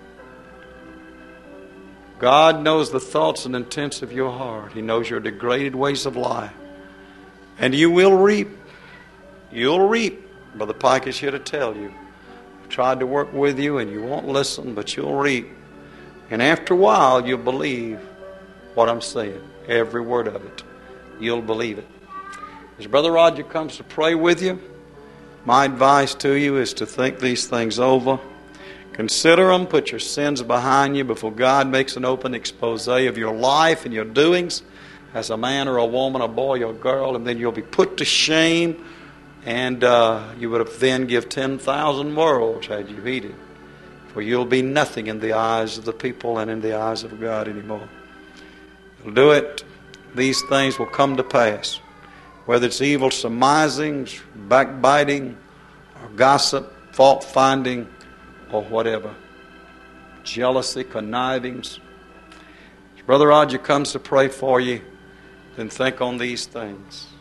God knows the thoughts and intents of your heart. He knows your degraded ways of life. And you will reap. You'll reap. Brother Pike is here to tell you. I've tried to work with you and you won't listen, but you'll reap. And after a while, you'll believe what I'm saying. Every word of it. You'll believe it. As Brother Roger comes to pray with you, my advice to you is to think these things over. Consider them. Put your sins behind you before God makes an open expose of your life and your doings as a man or a woman, a boy or a girl, and then you'll be put to shame, and you would have then give 10,000 worlds had you heeded. For you'll be nothing in the eyes of the people and in the eyes of God anymore. You'll do it. These things will come to pass. Whether it's evil surmisings, backbiting, or gossip, fault-finding, or whatever. Jealousy, connivings. As Brother Roger comes to pray for you, then think on these things.